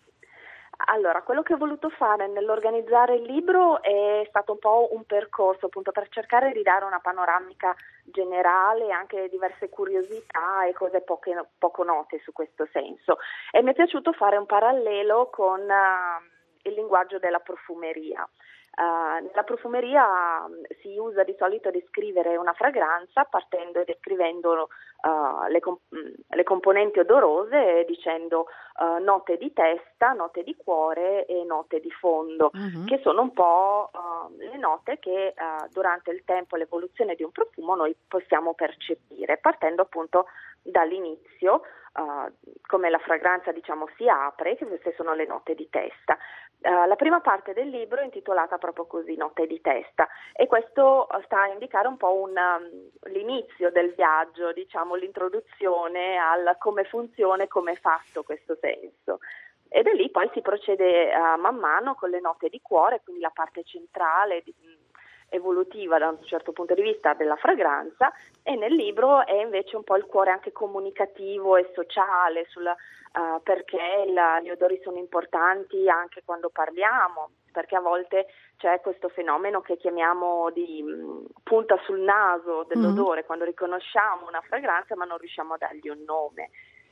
Allora, quello che ho voluto fare nell'organizzare il libro è stato un po' un percorso appunto per cercare di dare una panoramica generale, anche diverse curiosità e cose poche, poco note su questo senso. E mi è piaciuto fare un parallelo con uh, il linguaggio della profumeria. Uh, nella profumeria um, si usa di solito descrivere una fragranza partendo e descrivendo uh, le, comp- le componenti odorose, dicendo uh, note di testa, note di cuore e note di fondo, uh-huh. che sono un po' uh, le note che uh, durante il tempo, l'evoluzione di un profumo noi possiamo percepire, partendo appunto dall'inizio, uh, come la fragranza diciamo si apre, che queste sono le note di testa. Uh, la prima parte del libro è intitolata proprio così, Note di testa, e questo sta a indicare un po' un, um, l'inizio del viaggio, diciamo l'introduzione al come funziona e come è fatto questo senso. E da lì poi si procede uh, man mano con le note di cuore, quindi la parte centrale di, evolutiva da un certo punto di vista della fragranza, e nel libro è invece un po' il cuore anche comunicativo e sociale sul uh, perché la, gli odori sono importanti anche quando parliamo, perché a volte c'è questo fenomeno che chiamiamo di mh, punta sul naso dell'odore, mm-hmm. quando riconosciamo una fragranza ma non riusciamo a dargli un nome,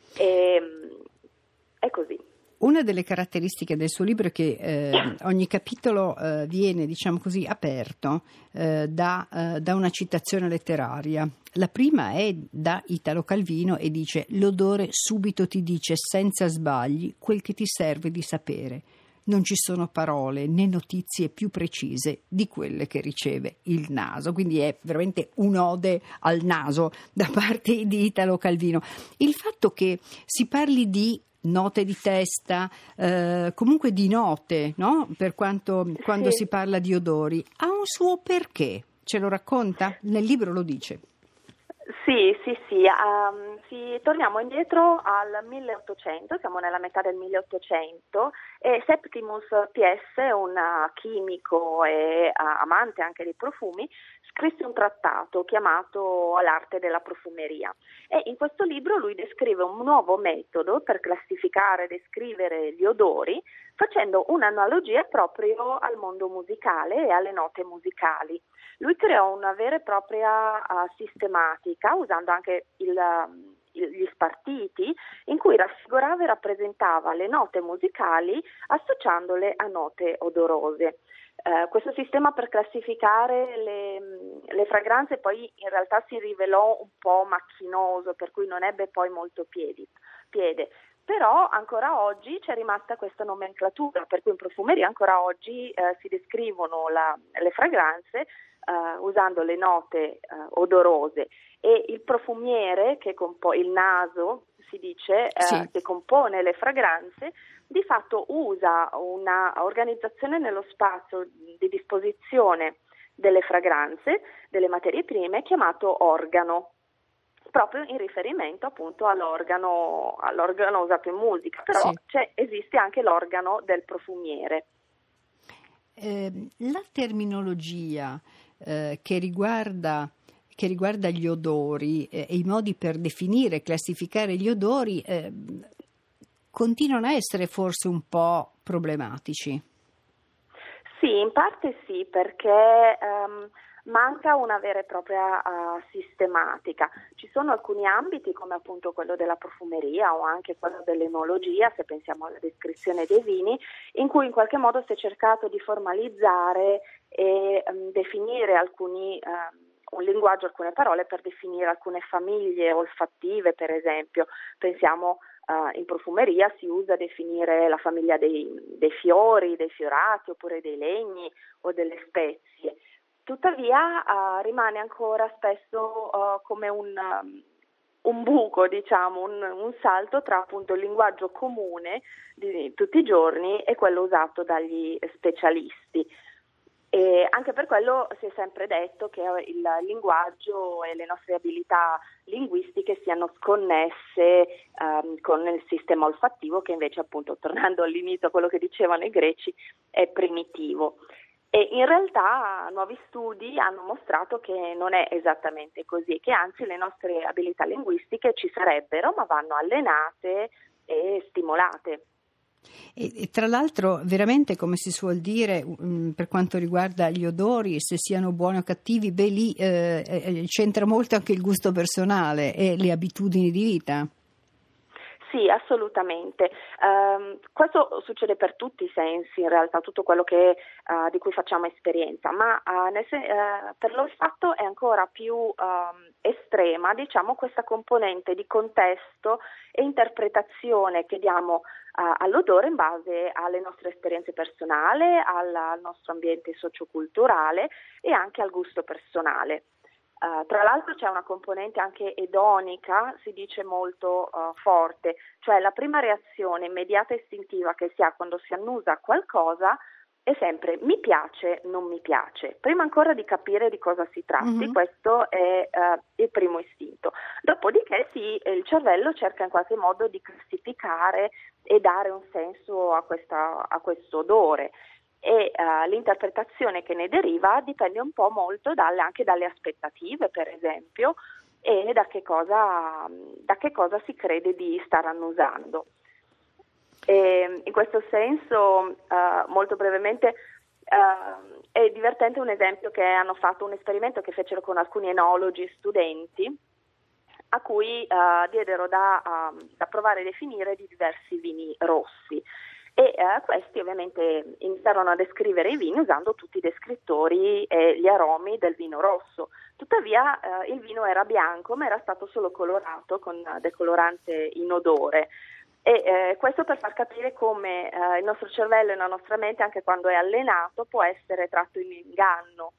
e, mh, è così. Una delle caratteristiche del suo libro è che eh, ogni capitolo eh, viene, diciamo così, aperto eh, da, eh, da una citazione letteraria. La prima è da Italo Calvino e dice: l'odore subito ti dice senza sbagli quel che ti serve di sapere. Non ci sono parole né notizie più precise di quelle che riceve il naso. Quindi è veramente un'ode al naso da parte di Italo Calvino. Il fatto che si parli di note di testa, eh, comunque di note, no? Per quanto quando sì. si parla di odori, ha un suo perché. Ce lo racconta? Nel libro lo dice. Sì, sì, sì, um, sì, torniamo indietro al milleottocento, siamo nella metà del milleottocento, e Septimus P S, un chimico e uh, amante anche dei profumi, scrisse un trattato chiamato L'arte della profumeria, e in questo libro lui descrive un nuovo metodo per classificare e descrivere gli odori, facendo un'analogia proprio al mondo musicale e alle note musicali. Lui creò una vera e propria uh, sistematica, usando anche il, uh, gli spartiti, in cui raffigurava e rappresentava le note musicali associandole a note odorose. Uh, questo sistema per classificare le, le fragranze poi in realtà si rivelò un po' macchinoso, per cui non ebbe poi molto piedi, piede. Però ancora oggi c'è rimasta questa nomenclatura, per cui in profumeria ancora oggi eh, si descrivono la, le fragranze eh, usando le note eh, odorose, e il profumiere, che compo- il naso si dice, eh, Sì. che compone le fragranze, di fatto usa una organizzazione nello spazio di disposizione delle fragranze, delle materie prime, chiamato organo, proprio in riferimento appunto all'organo, all'organo usato in musica, però Sì. c'è, esiste anche l'organo del profumiere. Eh, la terminologia eh, che riguarda che riguarda gli odori eh, e i modi per definire e classificare gli odori eh, continuano a essere forse un po' problematici. Sì, in parte sì, perché ehm, manca una vera e propria uh, sistematica. Ci sono alcuni ambiti, come appunto quello della profumeria o anche quello dell'enologia, se pensiamo alla descrizione dei vini, in cui in qualche modo si è cercato di formalizzare e um, definire alcuni um, un linguaggio, alcune parole per definire alcune famiglie olfattive, per esempio. Pensiamo uh, in profumeria si usa definire la famiglia dei, dei fiori, dei fiorati, oppure dei legni o delle spezie. Tuttavia uh, rimane ancora spesso uh, come un, um, un buco, diciamo, un, un salto tra appunto il linguaggio comune di tutti i giorni e quello usato dagli specialisti. E anche per quello si è sempre detto che il linguaggio e le nostre abilità linguistiche siano sconnesse um, con il sistema olfattivo, che invece, appunto, tornando all'inizio a quello che dicevano i greci, è primitivo. E in realtà nuovi studi hanno mostrato che non è esattamente così, che anzi le nostre abilità linguistiche ci sarebbero, ma vanno allenate e stimolate. E, e tra l'altro, veramente, come si suol dire, mh, per quanto riguarda gli odori, se siano buoni o cattivi, beh, lì eh, eh, c'entra molto anche il gusto personale e le abitudini di vita. Sì, assolutamente. Um, questo succede per tutti i sensi, in realtà, tutto quello che, uh, di cui facciamo esperienza, ma uh, nel sen- uh, per l'olfatto è ancora più um, estrema, diciamo, questa componente di contesto e interpretazione che diamo uh, all'odore in base alle nostre esperienze personali, al, al nostro ambiente socioculturale e anche al gusto personale. Uh, tra l'altro c'è una componente anche edonica, si dice molto uh, forte, cioè la prima reazione immediata e istintiva che si ha quando si annusa qualcosa è sempre mi piace, non mi piace, prima ancora di capire di cosa si tratti. Mm-hmm. Questo è uh, il primo istinto. Dopodiché sì, il cervello cerca in qualche modo di classificare e dare un senso a, questa, a questo odore. E uh, l'interpretazione che ne deriva dipende un po' molto dalle, anche dalle aspettative, per esempio, e da che cosa, da che cosa si crede di star annusando. E in questo senso, uh, molto brevemente, uh, è divertente un esempio che hanno fatto, un esperimento che fecero con alcuni enologi studenti, a cui uh, diedero da, uh, da provare e definire di diversi vini rossi. E eh, questi ovviamente iniziarono a descrivere i vini usando tutti i descrittori e gli aromi del vino rosso. Tuttavia eh, il vino era bianco, ma era stato solo colorato con decolorante inodore. E eh, questo per far capire come eh, il nostro cervello e la nostra mente, anche quando è allenato, può essere tratto in inganno.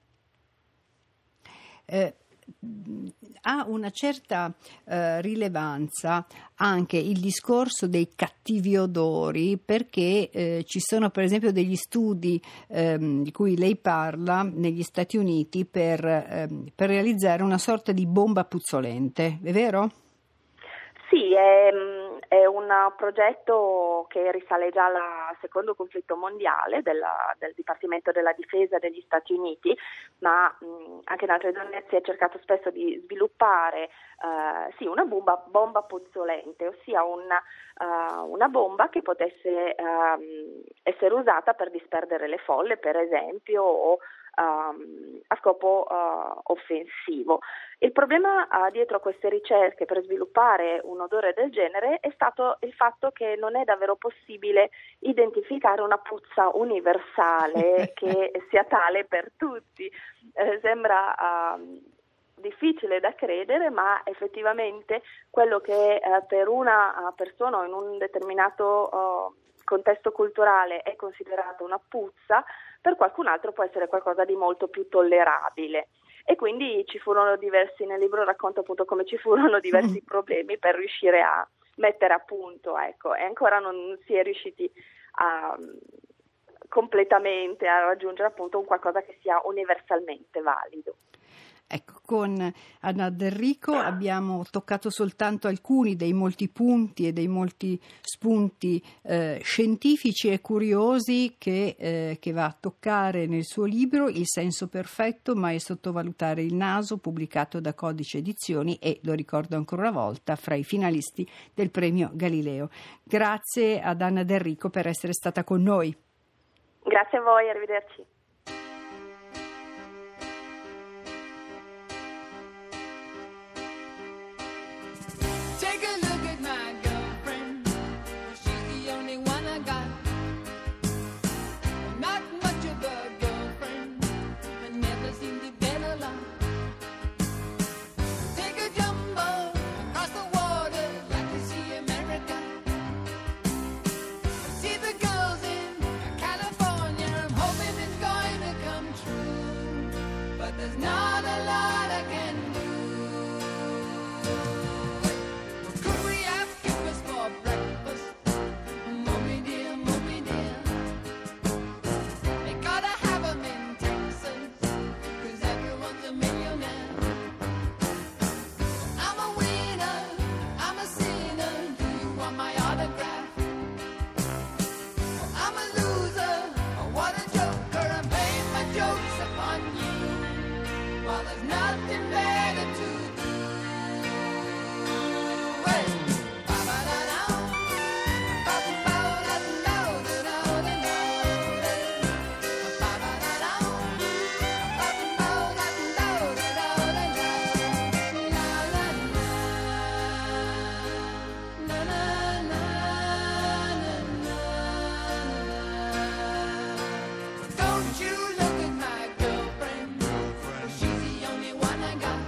Eh, ha una certa eh, rilevanza anche il discorso dei cattivi odori, perché eh, ci sono per esempio degli studi ehm, di cui lei parla negli Stati Uniti per, ehm, per realizzare una sorta di bomba puzzolente, è vero? Sì, è, è un progetto che risale già al secondo conflitto mondiale della, del Dipartimento della Difesa degli Stati Uniti, ma mh, anche in altre zone si è cercato spesso di sviluppare uh, sì, una bomba, bomba puzzolente, ossia una, uh, una bomba che potesse uh, essere usata per disperdere le folle, per esempio, o um, a scopo uh, offensivo. Il problema uh, dietro a queste ricerche per sviluppare un odore del genere è stato il fatto che non è davvero possibile identificare una puzza universale che sia tale per tutti. Eh, sembra uh, difficile da credere, ma effettivamente quello che uh, per una uh, persona o in un determinato uh, contesto culturale è considerato una puzza, per qualcun altro può essere qualcosa di molto più tollerabile. E quindi ci furono diversi, nel libro racconto appunto come ci furono diversi problemi per riuscire a mettere a punto, ecco, e ancora non si è riusciti a completamente a raggiungere appunto un qualcosa che sia universalmente valido. Ecco, con Anna D'Enrico abbiamo toccato soltanto alcuni dei molti punti e dei molti spunti eh, scientifici e curiosi che, eh, che va a toccare nel suo libro Il senso perfetto, mai sottovalutare il naso, pubblicato da Codice Edizioni e, lo ricordo ancora una volta, fra i finalisti del premio Galileo. Grazie ad Anna D'Enrico per essere stata con noi. Grazie a voi, arrivederci. Take a look at my girlfriend. She's the only one I got. Not much of a girlfriend, but never seemed to get along. Take a jumbo across the water, like to see America. See the girls in California. I'm hoping it's going to come true, but there's not a lot I can do. Could we have breakfast for breakfast? Mommy dear, mommy dear. They gotta have 'em in Texas, 'cause everyone's a millionaire. I'm a winner, I'm a sinner. Do you want my autograph? I'm a loser, what a joker. I'm playing my jokes upon you, while there's nothing better to do. Hey! Ba-ba-da-da, ba-ba-da-da-da-da-da-da-da. Ba-ba-da-da, ba-ba-da-da-da-da-da-da. Na-na-na-na-na-na-na. Don't you look at my girlfriend, she's the only one I got.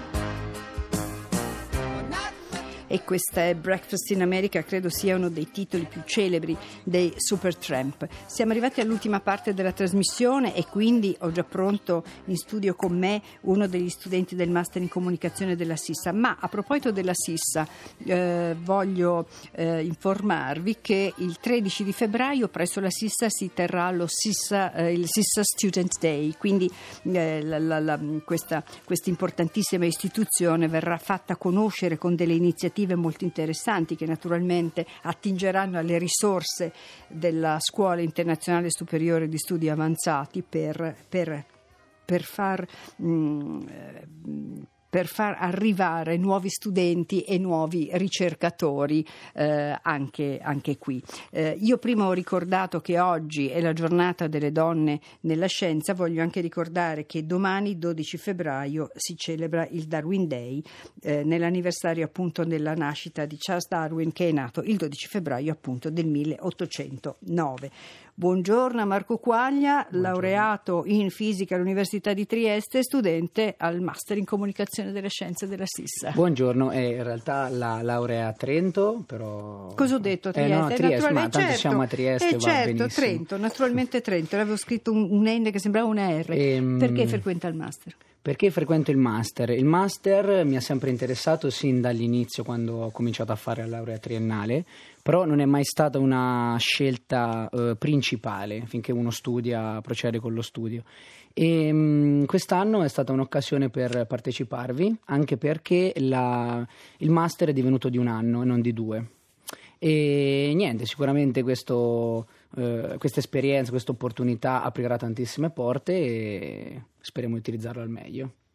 Well, not much. E questa è Breakfast in America, credo sia uno dei titoli più celebri dei Supertramp. Siamo arrivati all'ultima parte della trasmissione e quindi ho già pronto in studio con me uno degli studenti del Master in Comunicazione della Sissa. Ma a proposito della Sissa, eh, voglio eh, informarvi che il tredici di febbraio presso la Sissa si terrà lo Sissa, eh, il Sissa Student Day, quindi eh, la, la, la, questa questa importantissima istituzione verrà fatta conoscere con delle iniziative molto interessanti che naturalmente attingeranno alle risorse della Scuola Internazionale Superiore di Studi Avanzati per, per, per far mh, per far arrivare nuovi studenti e nuovi ricercatori eh, anche, anche qui. Eh, io prima ho ricordato che oggi è la giornata delle donne nella scienza, voglio anche ricordare che domani, dodici febbraio, si celebra il Darwin Day, eh, nell'anniversario appunto della nascita di Charles Darwin, che è nato il dodici febbraio appunto del milleottocentonove. Buongiorno a Marco Quaglia, Buongiorno. Laureato in fisica all'Università di Trieste, studente al Master in Comunicazione delle Scienze della Sissa. Buongiorno, è in realtà la laurea a Trento, però... Cosa ho detto? Trieste? Eh no, Trieste, ma tanto certo, siamo a Trieste, eh va certo, benissimo. Trento, naturalmente Trento, l'avevo scritto un, un N che sembrava una R. Ehm... Perché frequenta il Master? Perché frequento il master? Il master mi ha sempre interessato sin dall'inizio, quando ho cominciato a fare la laurea triennale, però non è mai stata una scelta eh, principale finché uno studia, procede con lo studio. E mh, quest'anno è stata un'occasione per parteciparvi, anche perché la, il master è divenuto di un anno e non di due. E niente, sicuramente questo, eh, questa esperienza, questa opportunità aprirà tantissime porte e speriamo di utilizzarlo al meglio.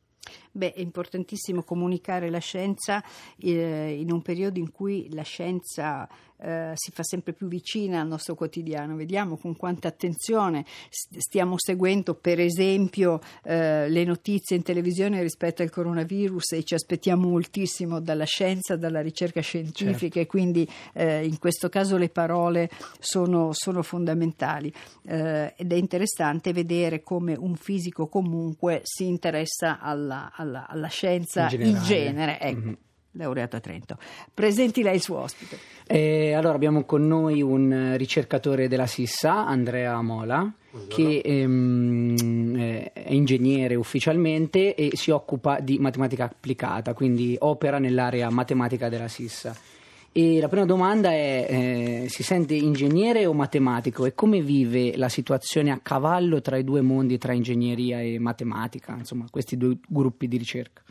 Beh, è importantissimo comunicare la scienza eh, in un periodo in cui la scienza eh, si fa sempre più vicina al nostro quotidiano. Vediamo con quanta attenzione st- stiamo seguendo, per esempio, eh, le notizie in televisione rispetto al coronavirus, e ci aspettiamo moltissimo dalla scienza, dalla ricerca scientifica, certo. E quindi eh, in questo caso le parole sono, sono fondamentali eh, ed è interessante vedere come un fisico comunque si interessa alla, alla, alla scienza in, in genere, ecco. Mm-hmm. Laureato a Trento. Presenti lei il suo ospite. Eh, allora abbiamo con noi un ricercatore della SISSA, Andrea Mola, Buongiorno. Che ehm, è ingegnere ufficialmente e si occupa di matematica applicata, quindi opera nell'area matematica della SISSA. E la prima domanda è, eh, si sente ingegnere o matematico, e come vive la situazione a cavallo tra i due mondi, tra ingegneria e matematica, insomma questi due gruppi di ricerca?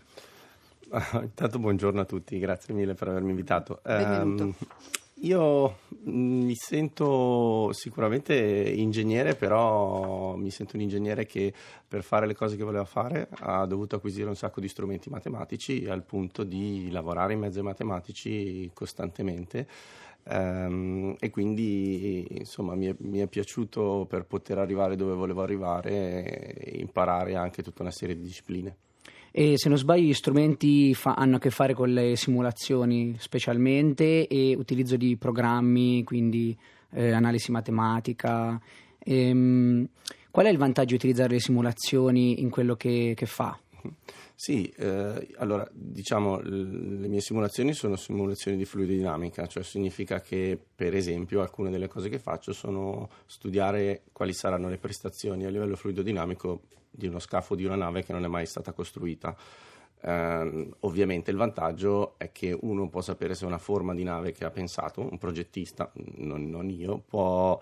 Ah, intanto buongiorno a tutti, grazie mille per avermi invitato. Benvenuto. Um, io mi sento sicuramente ingegnere, però mi sento un ingegnere che per fare le cose che voleva fare ha dovuto acquisire un sacco di strumenti matematici, al punto di lavorare in mezzo ai matematici costantemente. Um, e quindi insomma mi è, mi è piaciuto, per poter arrivare dove volevo arrivare, imparare anche tutta una serie di discipline. E se non sbaglio gli strumenti fa- hanno a che fare con le simulazioni specialmente, e utilizzo di programmi, quindi eh, analisi matematica. Ehm, qual è il vantaggio di utilizzare le simulazioni in quello che, che fa? Sì, eh, allora diciamo l- le mie simulazioni sono simulazioni di fluidodinamica, cioè significa che per esempio alcune delle cose che faccio sono studiare quali saranno le prestazioni a livello fluidodinamico di uno scafo, di una nave che non è mai stata costruita. Eh, ovviamente il vantaggio è che uno può sapere se una forma di nave che ha pensato, un progettista, non, non io, può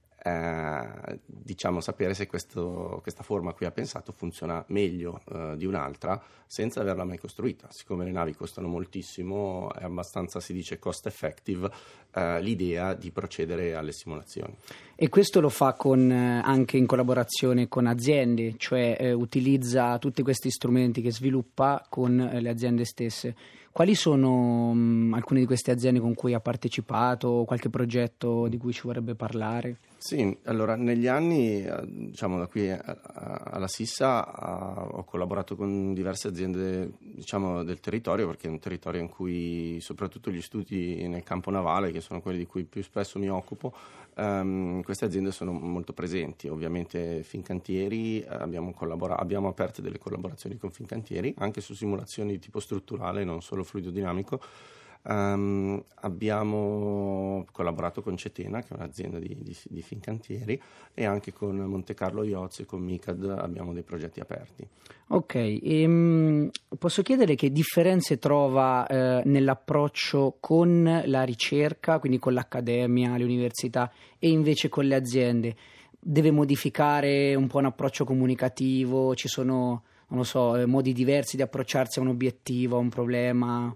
eh, diciamo sapere se questo, questa forma a cui ha pensato funziona meglio eh, di un'altra senza averla mai costruita. Siccome le navi costano moltissimo, è abbastanza, si dice, cost effective eh, l'idea di procedere alle simulazioni. E questo lo fa con, eh, anche in collaborazione con aziende, cioè eh, utilizza tutti questi strumenti che sviluppa con eh, le aziende stesse. Quali sono mh, alcune di queste aziende con cui ha partecipato, qualche progetto di cui ci vorrebbe parlare? Sì, allora negli anni, diciamo da qui alla SISSA, ho collaborato con diverse aziende, diciamo, del territorio, perché è un territorio in cui soprattutto gli studi nel campo navale, che sono quelli di cui più spesso mi occupo, um, queste aziende sono molto presenti. Ovviamente Fincantieri, abbiamo, collabora- abbiamo aperto delle collaborazioni con Fincantieri, anche su simulazioni di tipo strutturale, non solo fluidodinamico. Um, abbiamo collaborato con Cetena, che è un'azienda di, di, di Fincantieri, e anche con Monte Carlo Yachts e con MICAD abbiamo dei progetti aperti. Ok, ehm, posso chiedere che differenze trova eh, nell'approccio con la ricerca, quindi con l'accademia, le università, e invece con le aziende? Deve modificare un po' un approccio comunicativo? Ci sono, non lo so, modi diversi di approcciarsi a un obiettivo, a un problema?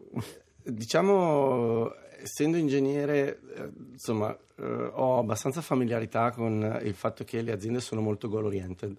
Diciamo, essendo ingegnere, eh, insomma, eh, ho abbastanza familiarità con il fatto che le aziende sono molto goal oriented,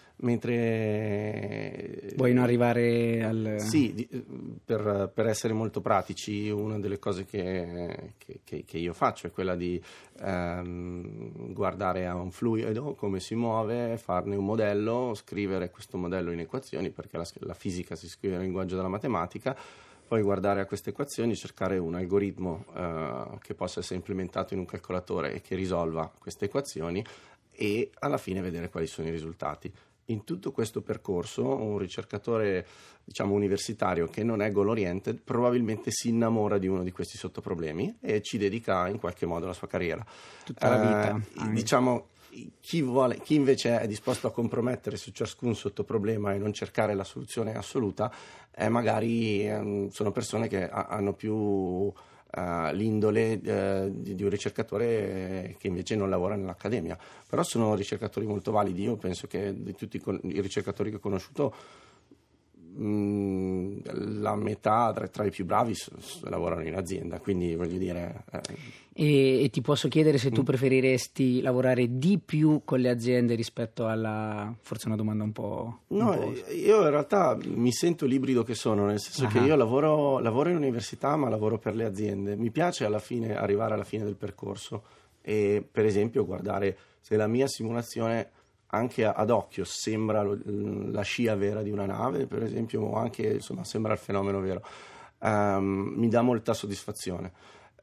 mentre vuoi non arrivare al... Sì, di, per, per essere molto pratici, una delle cose che, che, che, che io faccio è quella di ehm, guardare a un fluido, come si muove, farne un modello, scrivere questo modello in equazioni, perché la, la fisica si scrive nel linguaggio della matematica. Poi guardare a queste equazioni, cercare un algoritmo eh, che possa essere implementato in un calcolatore e che risolva queste equazioni, e alla fine vedere quali sono i risultati. In tutto questo percorso un ricercatore, diciamo, universitario che non è goal oriented probabilmente si innamora di uno di questi sottoproblemi e ci dedica in qualche modo la sua carriera. Tutta la vita. Eh, diciamo, chi, vuole, chi invece è disposto a compromettere su ciascun sottoproblema e non cercare la soluzione assoluta, è magari ehm, sono persone che ha, hanno più uh, l'indole uh, di, di un ricercatore che invece non lavora nell'accademia. Però sono ricercatori molto validi. Io penso che di tutti i ricercatori che ho conosciuto, mh, la metà tra, tra i più bravi s- s- lavorano in azienda, quindi voglio dire... eh, E, e ti posso chiedere se tu Mm. preferiresti lavorare di più con le aziende rispetto alla... forse è una domanda un po'... un No, po'- io in realtà mi sento l'ibrido che sono, nel senso che Ah. io lavoro, lavoro in università, ma lavoro per le aziende. Mi piace alla fine arrivare alla fine del percorso e, per esempio, guardare se la mia simulazione anche a- ad occhio sembra lo- la scia vera di una nave, per esempio, o anche insomma sembra il fenomeno vero. Ehm, mi dà molta soddisfazione.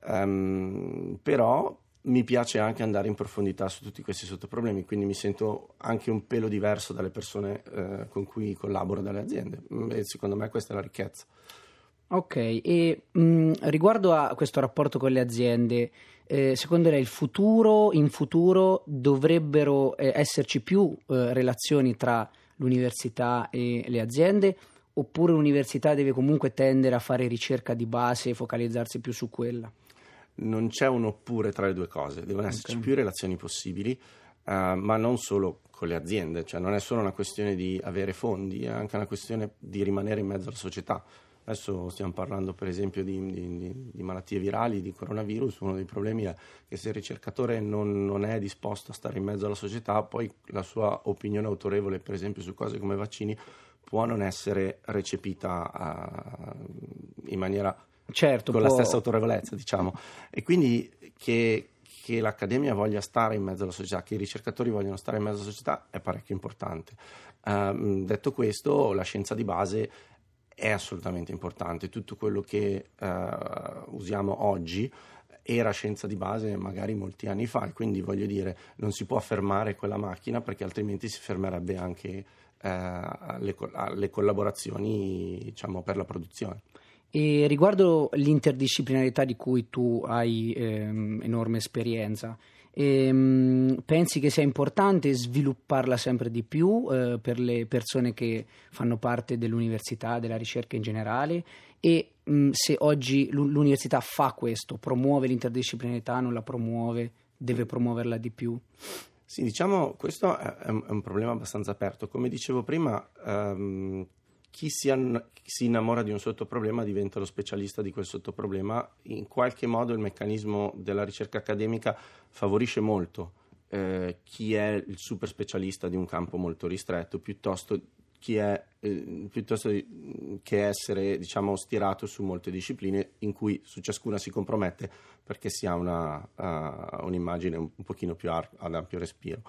Ehm, però mi piace anche andare in profondità su tutti questi sottoproblemi, quindi mi sento anche un pelo diverso dalle persone eh, con cui collaboro, dalle aziende, e secondo me questa è la ricchezza. Ok, e mh, riguardo a questo rapporto con le aziende, eh, secondo lei il futuro, in futuro dovrebbero eh, esserci più eh, relazioni tra l'università e le aziende, oppure l'università deve comunque tendere a fare ricerca di base e focalizzarsi più su quella? Non c'è un oppure tra le due cose, devono esserci Ok. più relazioni possibili, eh, ma non solo con le aziende, cioè non è solo una questione di avere fondi, è anche una questione di rimanere in mezzo alla società. Adesso stiamo parlando per esempio di, di- di- di malattie virali, di coronavirus. Uno dei problemi è che se il ricercatore non, non è disposto a stare in mezzo alla società, poi la sua opinione autorevole, per esempio su cose come vaccini, può non essere recepita ah, in maniera Certo, con può- la stessa autorevolezza, diciamo. E quindi che, che l'accademia voglia stare in mezzo alla società, che i ricercatori vogliano stare in mezzo alla società è parecchio importante. Ehm, detto questo, la scienza di base è assolutamente importante. Tutto quello che eh, usiamo oggi era scienza di base magari molti anni fa, e quindi voglio dire, non si può fermare quella macchina, perché altrimenti si fermerebbe anche eh, alle, co- alle collaborazioni, diciamo, per la produzione. E riguardo l'interdisciplinarità di cui tu hai ehm, enorme esperienza, ehm, pensi che sia importante svilupparla sempre di più eh, per le persone che fanno parte dell'università, della ricerca in generale? E mh, se oggi l'u- l'università fa questo, promuove l'interdisciplinarità, non la promuove, deve promuoverla di più? Sì, diciamo, questo è è un, è un problema abbastanza aperto. Come dicevo prima, ehm, chi si, an- chi si innamora di un sottoproblema diventa lo specialista di quel sottoproblema. In qualche modo il meccanismo della ricerca accademica favorisce molto eh, chi è il super specialista di un campo molto ristretto, piuttosto chi è eh, piuttosto di- che essere, diciamo, stirato su molte discipline in cui su ciascuna si compromette perché si ha una, uh, un'immagine un, un pochino più ar- ad ampio respiro.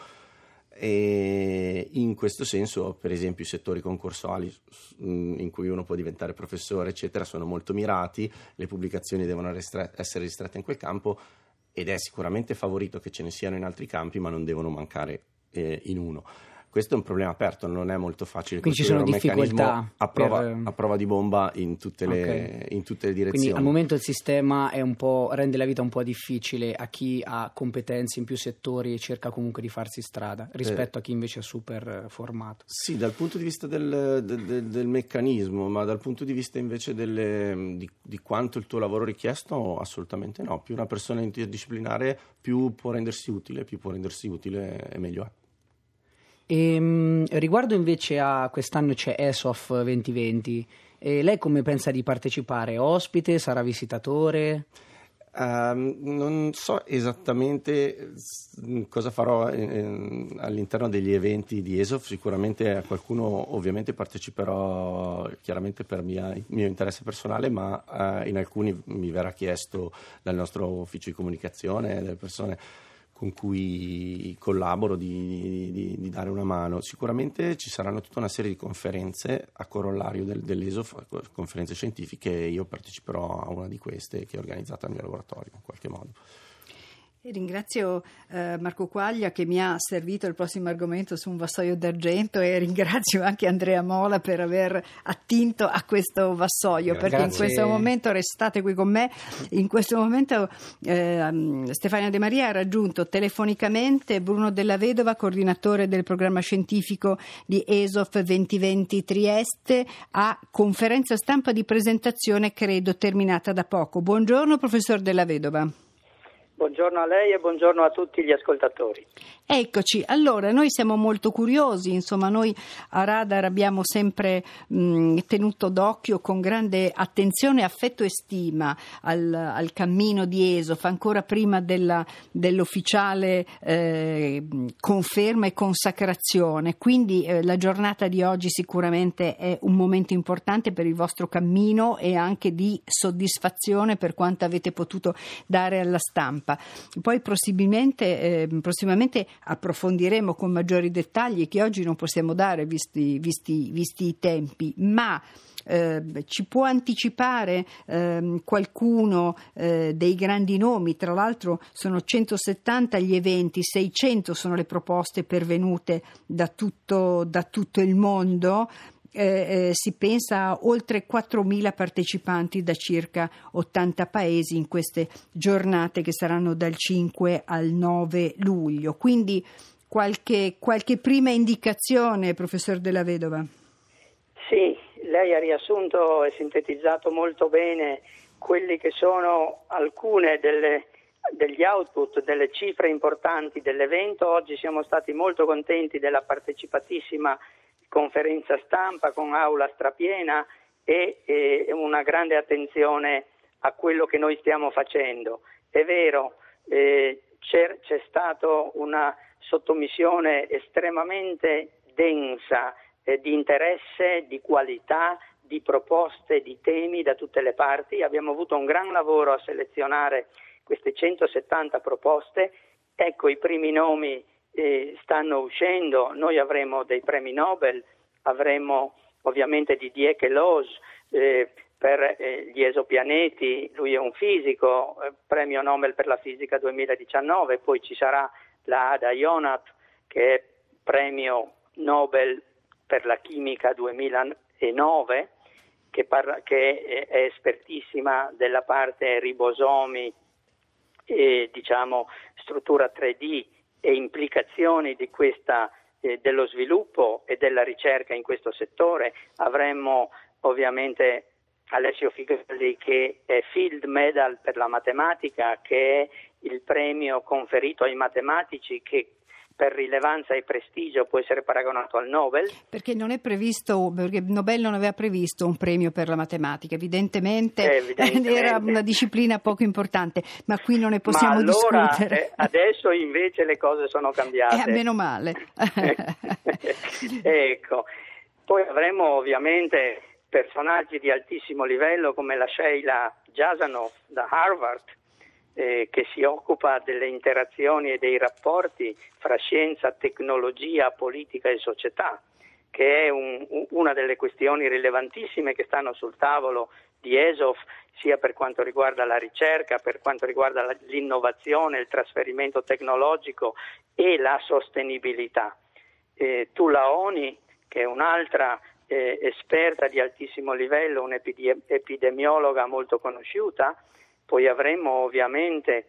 E in questo senso, per esempio, i settori concorsuali s- mh, in cui uno può diventare professore, eccetera, sono molto mirati, le pubblicazioni devono restre- essere ristrette in quel campo, ed è sicuramente favorito che ce ne siano in altri campi, ma non devono mancare eh, in uno. Questo è un problema aperto, non è molto facile Quindi ci costruire sono un meccanismo difficoltà a prova, per- a prova di bomba in tutte le, Ok. in tutte le direzioni. Quindi al momento il sistema è un po', rende la vita un po' difficile a chi ha competenze in più settori e cerca comunque di farsi strada rispetto a chi invece è super eh, formato. Sì, dal punto di vista del, del- del- del meccanismo, ma dal punto di vista invece delle- di, di quanto il tuo lavoro è richiesto, assolutamente no. Più una persona interdisciplinare, più può rendersi utile, più può rendersi utile e meglio è. E, mh, riguardo invece a quest'anno c'è ESOF duemilaventi, e lei come pensa di partecipare? Ospite? Sarà visitatore? Ehm, non so esattamente s- cosa farò eh, all'interno degli eventi di ESOF. Sicuramente a qualcuno ovviamente parteciperò, chiaramente per mia- mio interesse personale, ma eh, in alcuni mi verrà chiesto dal nostro ufficio di comunicazione, dalle persone con cui collaboro, di, di- di dare una mano. Sicuramente ci saranno tutta una serie di conferenze a corollario del, dell'ESOF, conferenze scientifiche, e io parteciperò a una di queste che è organizzata al mio laboratorio in qualche modo. E ringrazio eh, Marco Quaglia che mi ha servito il prossimo argomento su un vassoio d'argento, e ringrazio anche Andrea Mola per aver attinto a questo vassoio. Grazie. Perché in questo momento, restate qui con me, in questo momento eh, Stefania De Maria ha raggiunto telefonicamente Bruno Della Vedova, coordinatore del programma scientifico di ESOF duemilaventi Trieste, a conferenza stampa di presentazione credo terminata da poco. Buongiorno professor Della Vedova. Buongiorno a lei e buongiorno a tutti gli ascoltatori. Eccoci, allora noi siamo molto curiosi, insomma noi a Radar abbiamo sempre mh, tenuto d'occhio con grande attenzione, affetto e stima al, al cammino di ESOF, ancora prima della, dell'ufficiale eh, conferma e consacrazione, quindi eh, la giornata di oggi sicuramente è un momento importante per il vostro cammino e anche di soddisfazione per quanto avete potuto dare alla stampa. Poi prossimamente, eh, prossimamente approfondiremo con maggiori dettagli che oggi non possiamo dare visti, visti, visti i tempi, ma eh, ci può anticipare eh, qualcuno eh, dei grandi nomi? Tra l'altro sono centosettanta gli eventi, seicento sono le proposte pervenute da tutto, da tutto il mondo. Eh, eh, si pensa a oltre quattromila partecipanti da circa ottanta paesi in queste giornate che saranno dal cinque al nove luglio. Quindi qualche, qualche prima indicazione, professor Della Vedova? Sì, lei ha riassunto e sintetizzato molto bene quelli che sono alcune delle, degli output, delle cifre importanti dell'evento. Oggi siamo stati molto contenti della partecipatissima conferenza stampa con aula strapiena e, e una grande attenzione a quello che noi stiamo facendo. È vero, eh, c'è, c'è stata una sottomissione estremamente densa eh, di interesse, di qualità, di proposte, di temi da tutte le parti. Abbiamo avuto un gran lavoro a selezionare queste centosettanta proposte. Ecco i primi nomi Eh, stanno uscendo. Noi avremo dei premi Nobel, avremo ovviamente Didier Queloz eh, per eh, gli esopianeti, lui è un fisico, eh, premio Nobel per la fisica duemiladiciannove, poi ci sarà la Ada Yonath che è premio Nobel per la chimica duemilanove, che, parla, che è espertissima della parte ribosomi e diciamo struttura tre D e implicazioni di questa, eh, dello sviluppo e della ricerca in questo settore. Avremmo ovviamente Alessio Figalli che è Field Medal per la matematica, che è il premio conferito ai matematici che per rilevanza e prestigio può essere paragonato al Nobel. Perché non è previsto, perché Nobel non aveva previsto un premio per la matematica, evidentemente, eh, evidentemente. Era una disciplina poco importante, ma qui non ne possiamo ma allora, discutere. Eh, adesso invece le cose sono cambiate. Eh, meno male. Ecco, poi avremo ovviamente personaggi di altissimo livello come la Sheila Jasanoff da Harvard, Eh, che si occupa delle interazioni e dei rapporti fra scienza, tecnologia, politica e società, che è un, una delle questioni rilevantissime che stanno sul tavolo di ESOF, sia per quanto riguarda la ricerca, per quanto riguarda la, l'innovazione, il trasferimento tecnologico e la sostenibilità. Eh, Tula Oni, che è un'altra eh, esperta di altissimo livello, un'epidemiologa molto conosciuta. Poi avremo ovviamente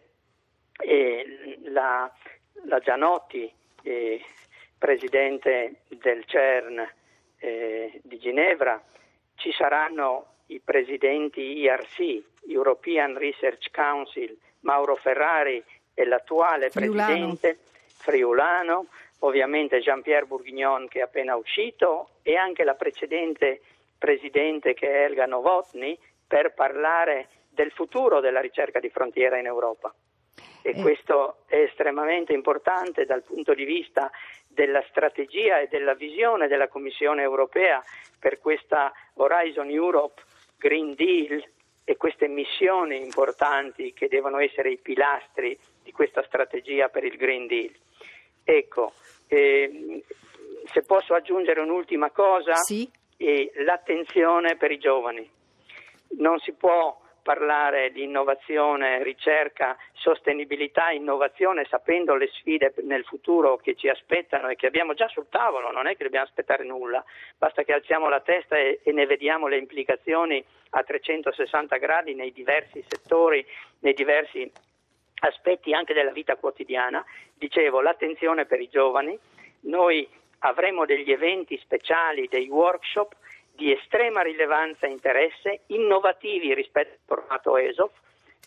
eh, la, la Gianotti, eh, presidente del CERN eh, di Ginevra. Ci saranno i presidenti I R C, European Research Council, Mauro Ferrari e l'attuale Friulano. presidente Friulano, ovviamente Jean-Pierre Bourguignon che è appena uscito e anche la precedente presidente che è Elga Novotny, per parlare del futuro della ricerca di frontiera in Europa. E eh. questo è estremamente importante dal punto di vista della strategia e della visione della Commissione europea per questa Horizon Europe Green Deal e queste missioni importanti che devono essere i pilastri di questa strategia per il Green Deal. Ecco, eh, se posso aggiungere un'ultima cosa, sì. eh, l'attenzione per i giovani. Non si può parlare di innovazione, ricerca, sostenibilità, innovazione, sapendo le sfide nel futuro che ci aspettano e che abbiamo già sul tavolo, non è che dobbiamo aspettare nulla, basta che alziamo la testa e, e ne vediamo le implicazioni a trecentosessanta gradi nei diversi settori, nei diversi aspetti anche della vita quotidiana. Dicevo, l'attenzione per i giovani, noi avremo degli eventi speciali, dei workshop di estrema rilevanza e interesse, innovativi rispetto al formato ESOF,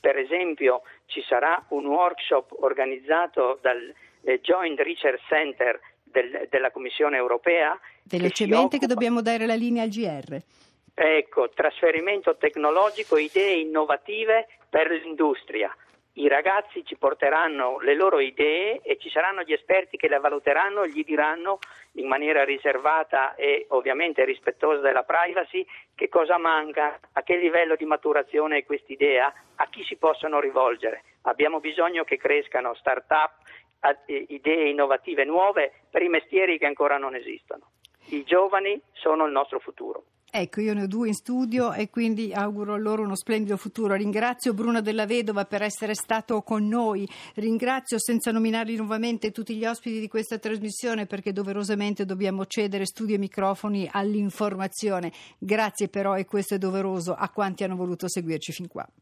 Per esempio ci sarà un workshop organizzato dal eh, Joint Research Center del, della Commissione Europea. Velocemente che, che dobbiamo dare la linea al G R. Ecco, trasferimento tecnologico, idee innovative per l'industria. I ragazzi ci porteranno le loro idee e ci saranno gli esperti che le valuteranno e gli diranno in maniera riservata e ovviamente rispettosa della privacy che cosa manca, a che livello di maturazione è quest'idea, a chi si possono rivolgere. Abbiamo bisogno che crescano start-up, idee innovative nuove per i mestieri che ancora non esistono. I giovani sono il nostro futuro. Ecco, io ne ho due in studio e quindi auguro loro uno splendido futuro. Ringrazio Bruno Della Vedova per essere stato con noi, ringrazio senza nominarli nuovamente tutti gli ospiti di questa trasmissione perché doverosamente dobbiamo cedere studio e microfoni all'informazione. Grazie però, e questo è doveroso, a quanti hanno voluto seguirci fin qua.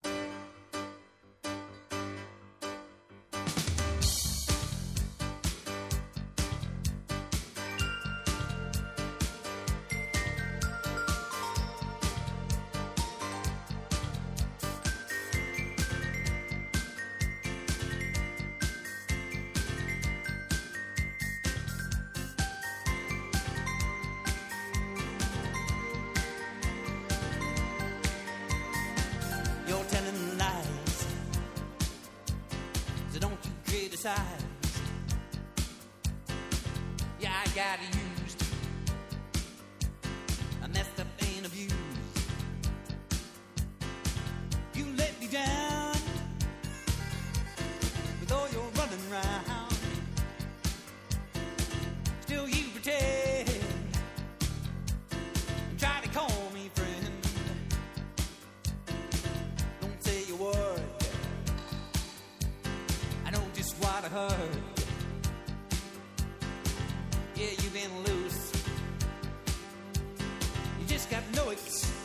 You're telling lies, so don't you criticize. Yeah, I got used, I messed up and abused. You let me down with all your running round. Still you pretend and try to call me friend. I know just what I heard. Yeah, you've been loose. You just got no excuse.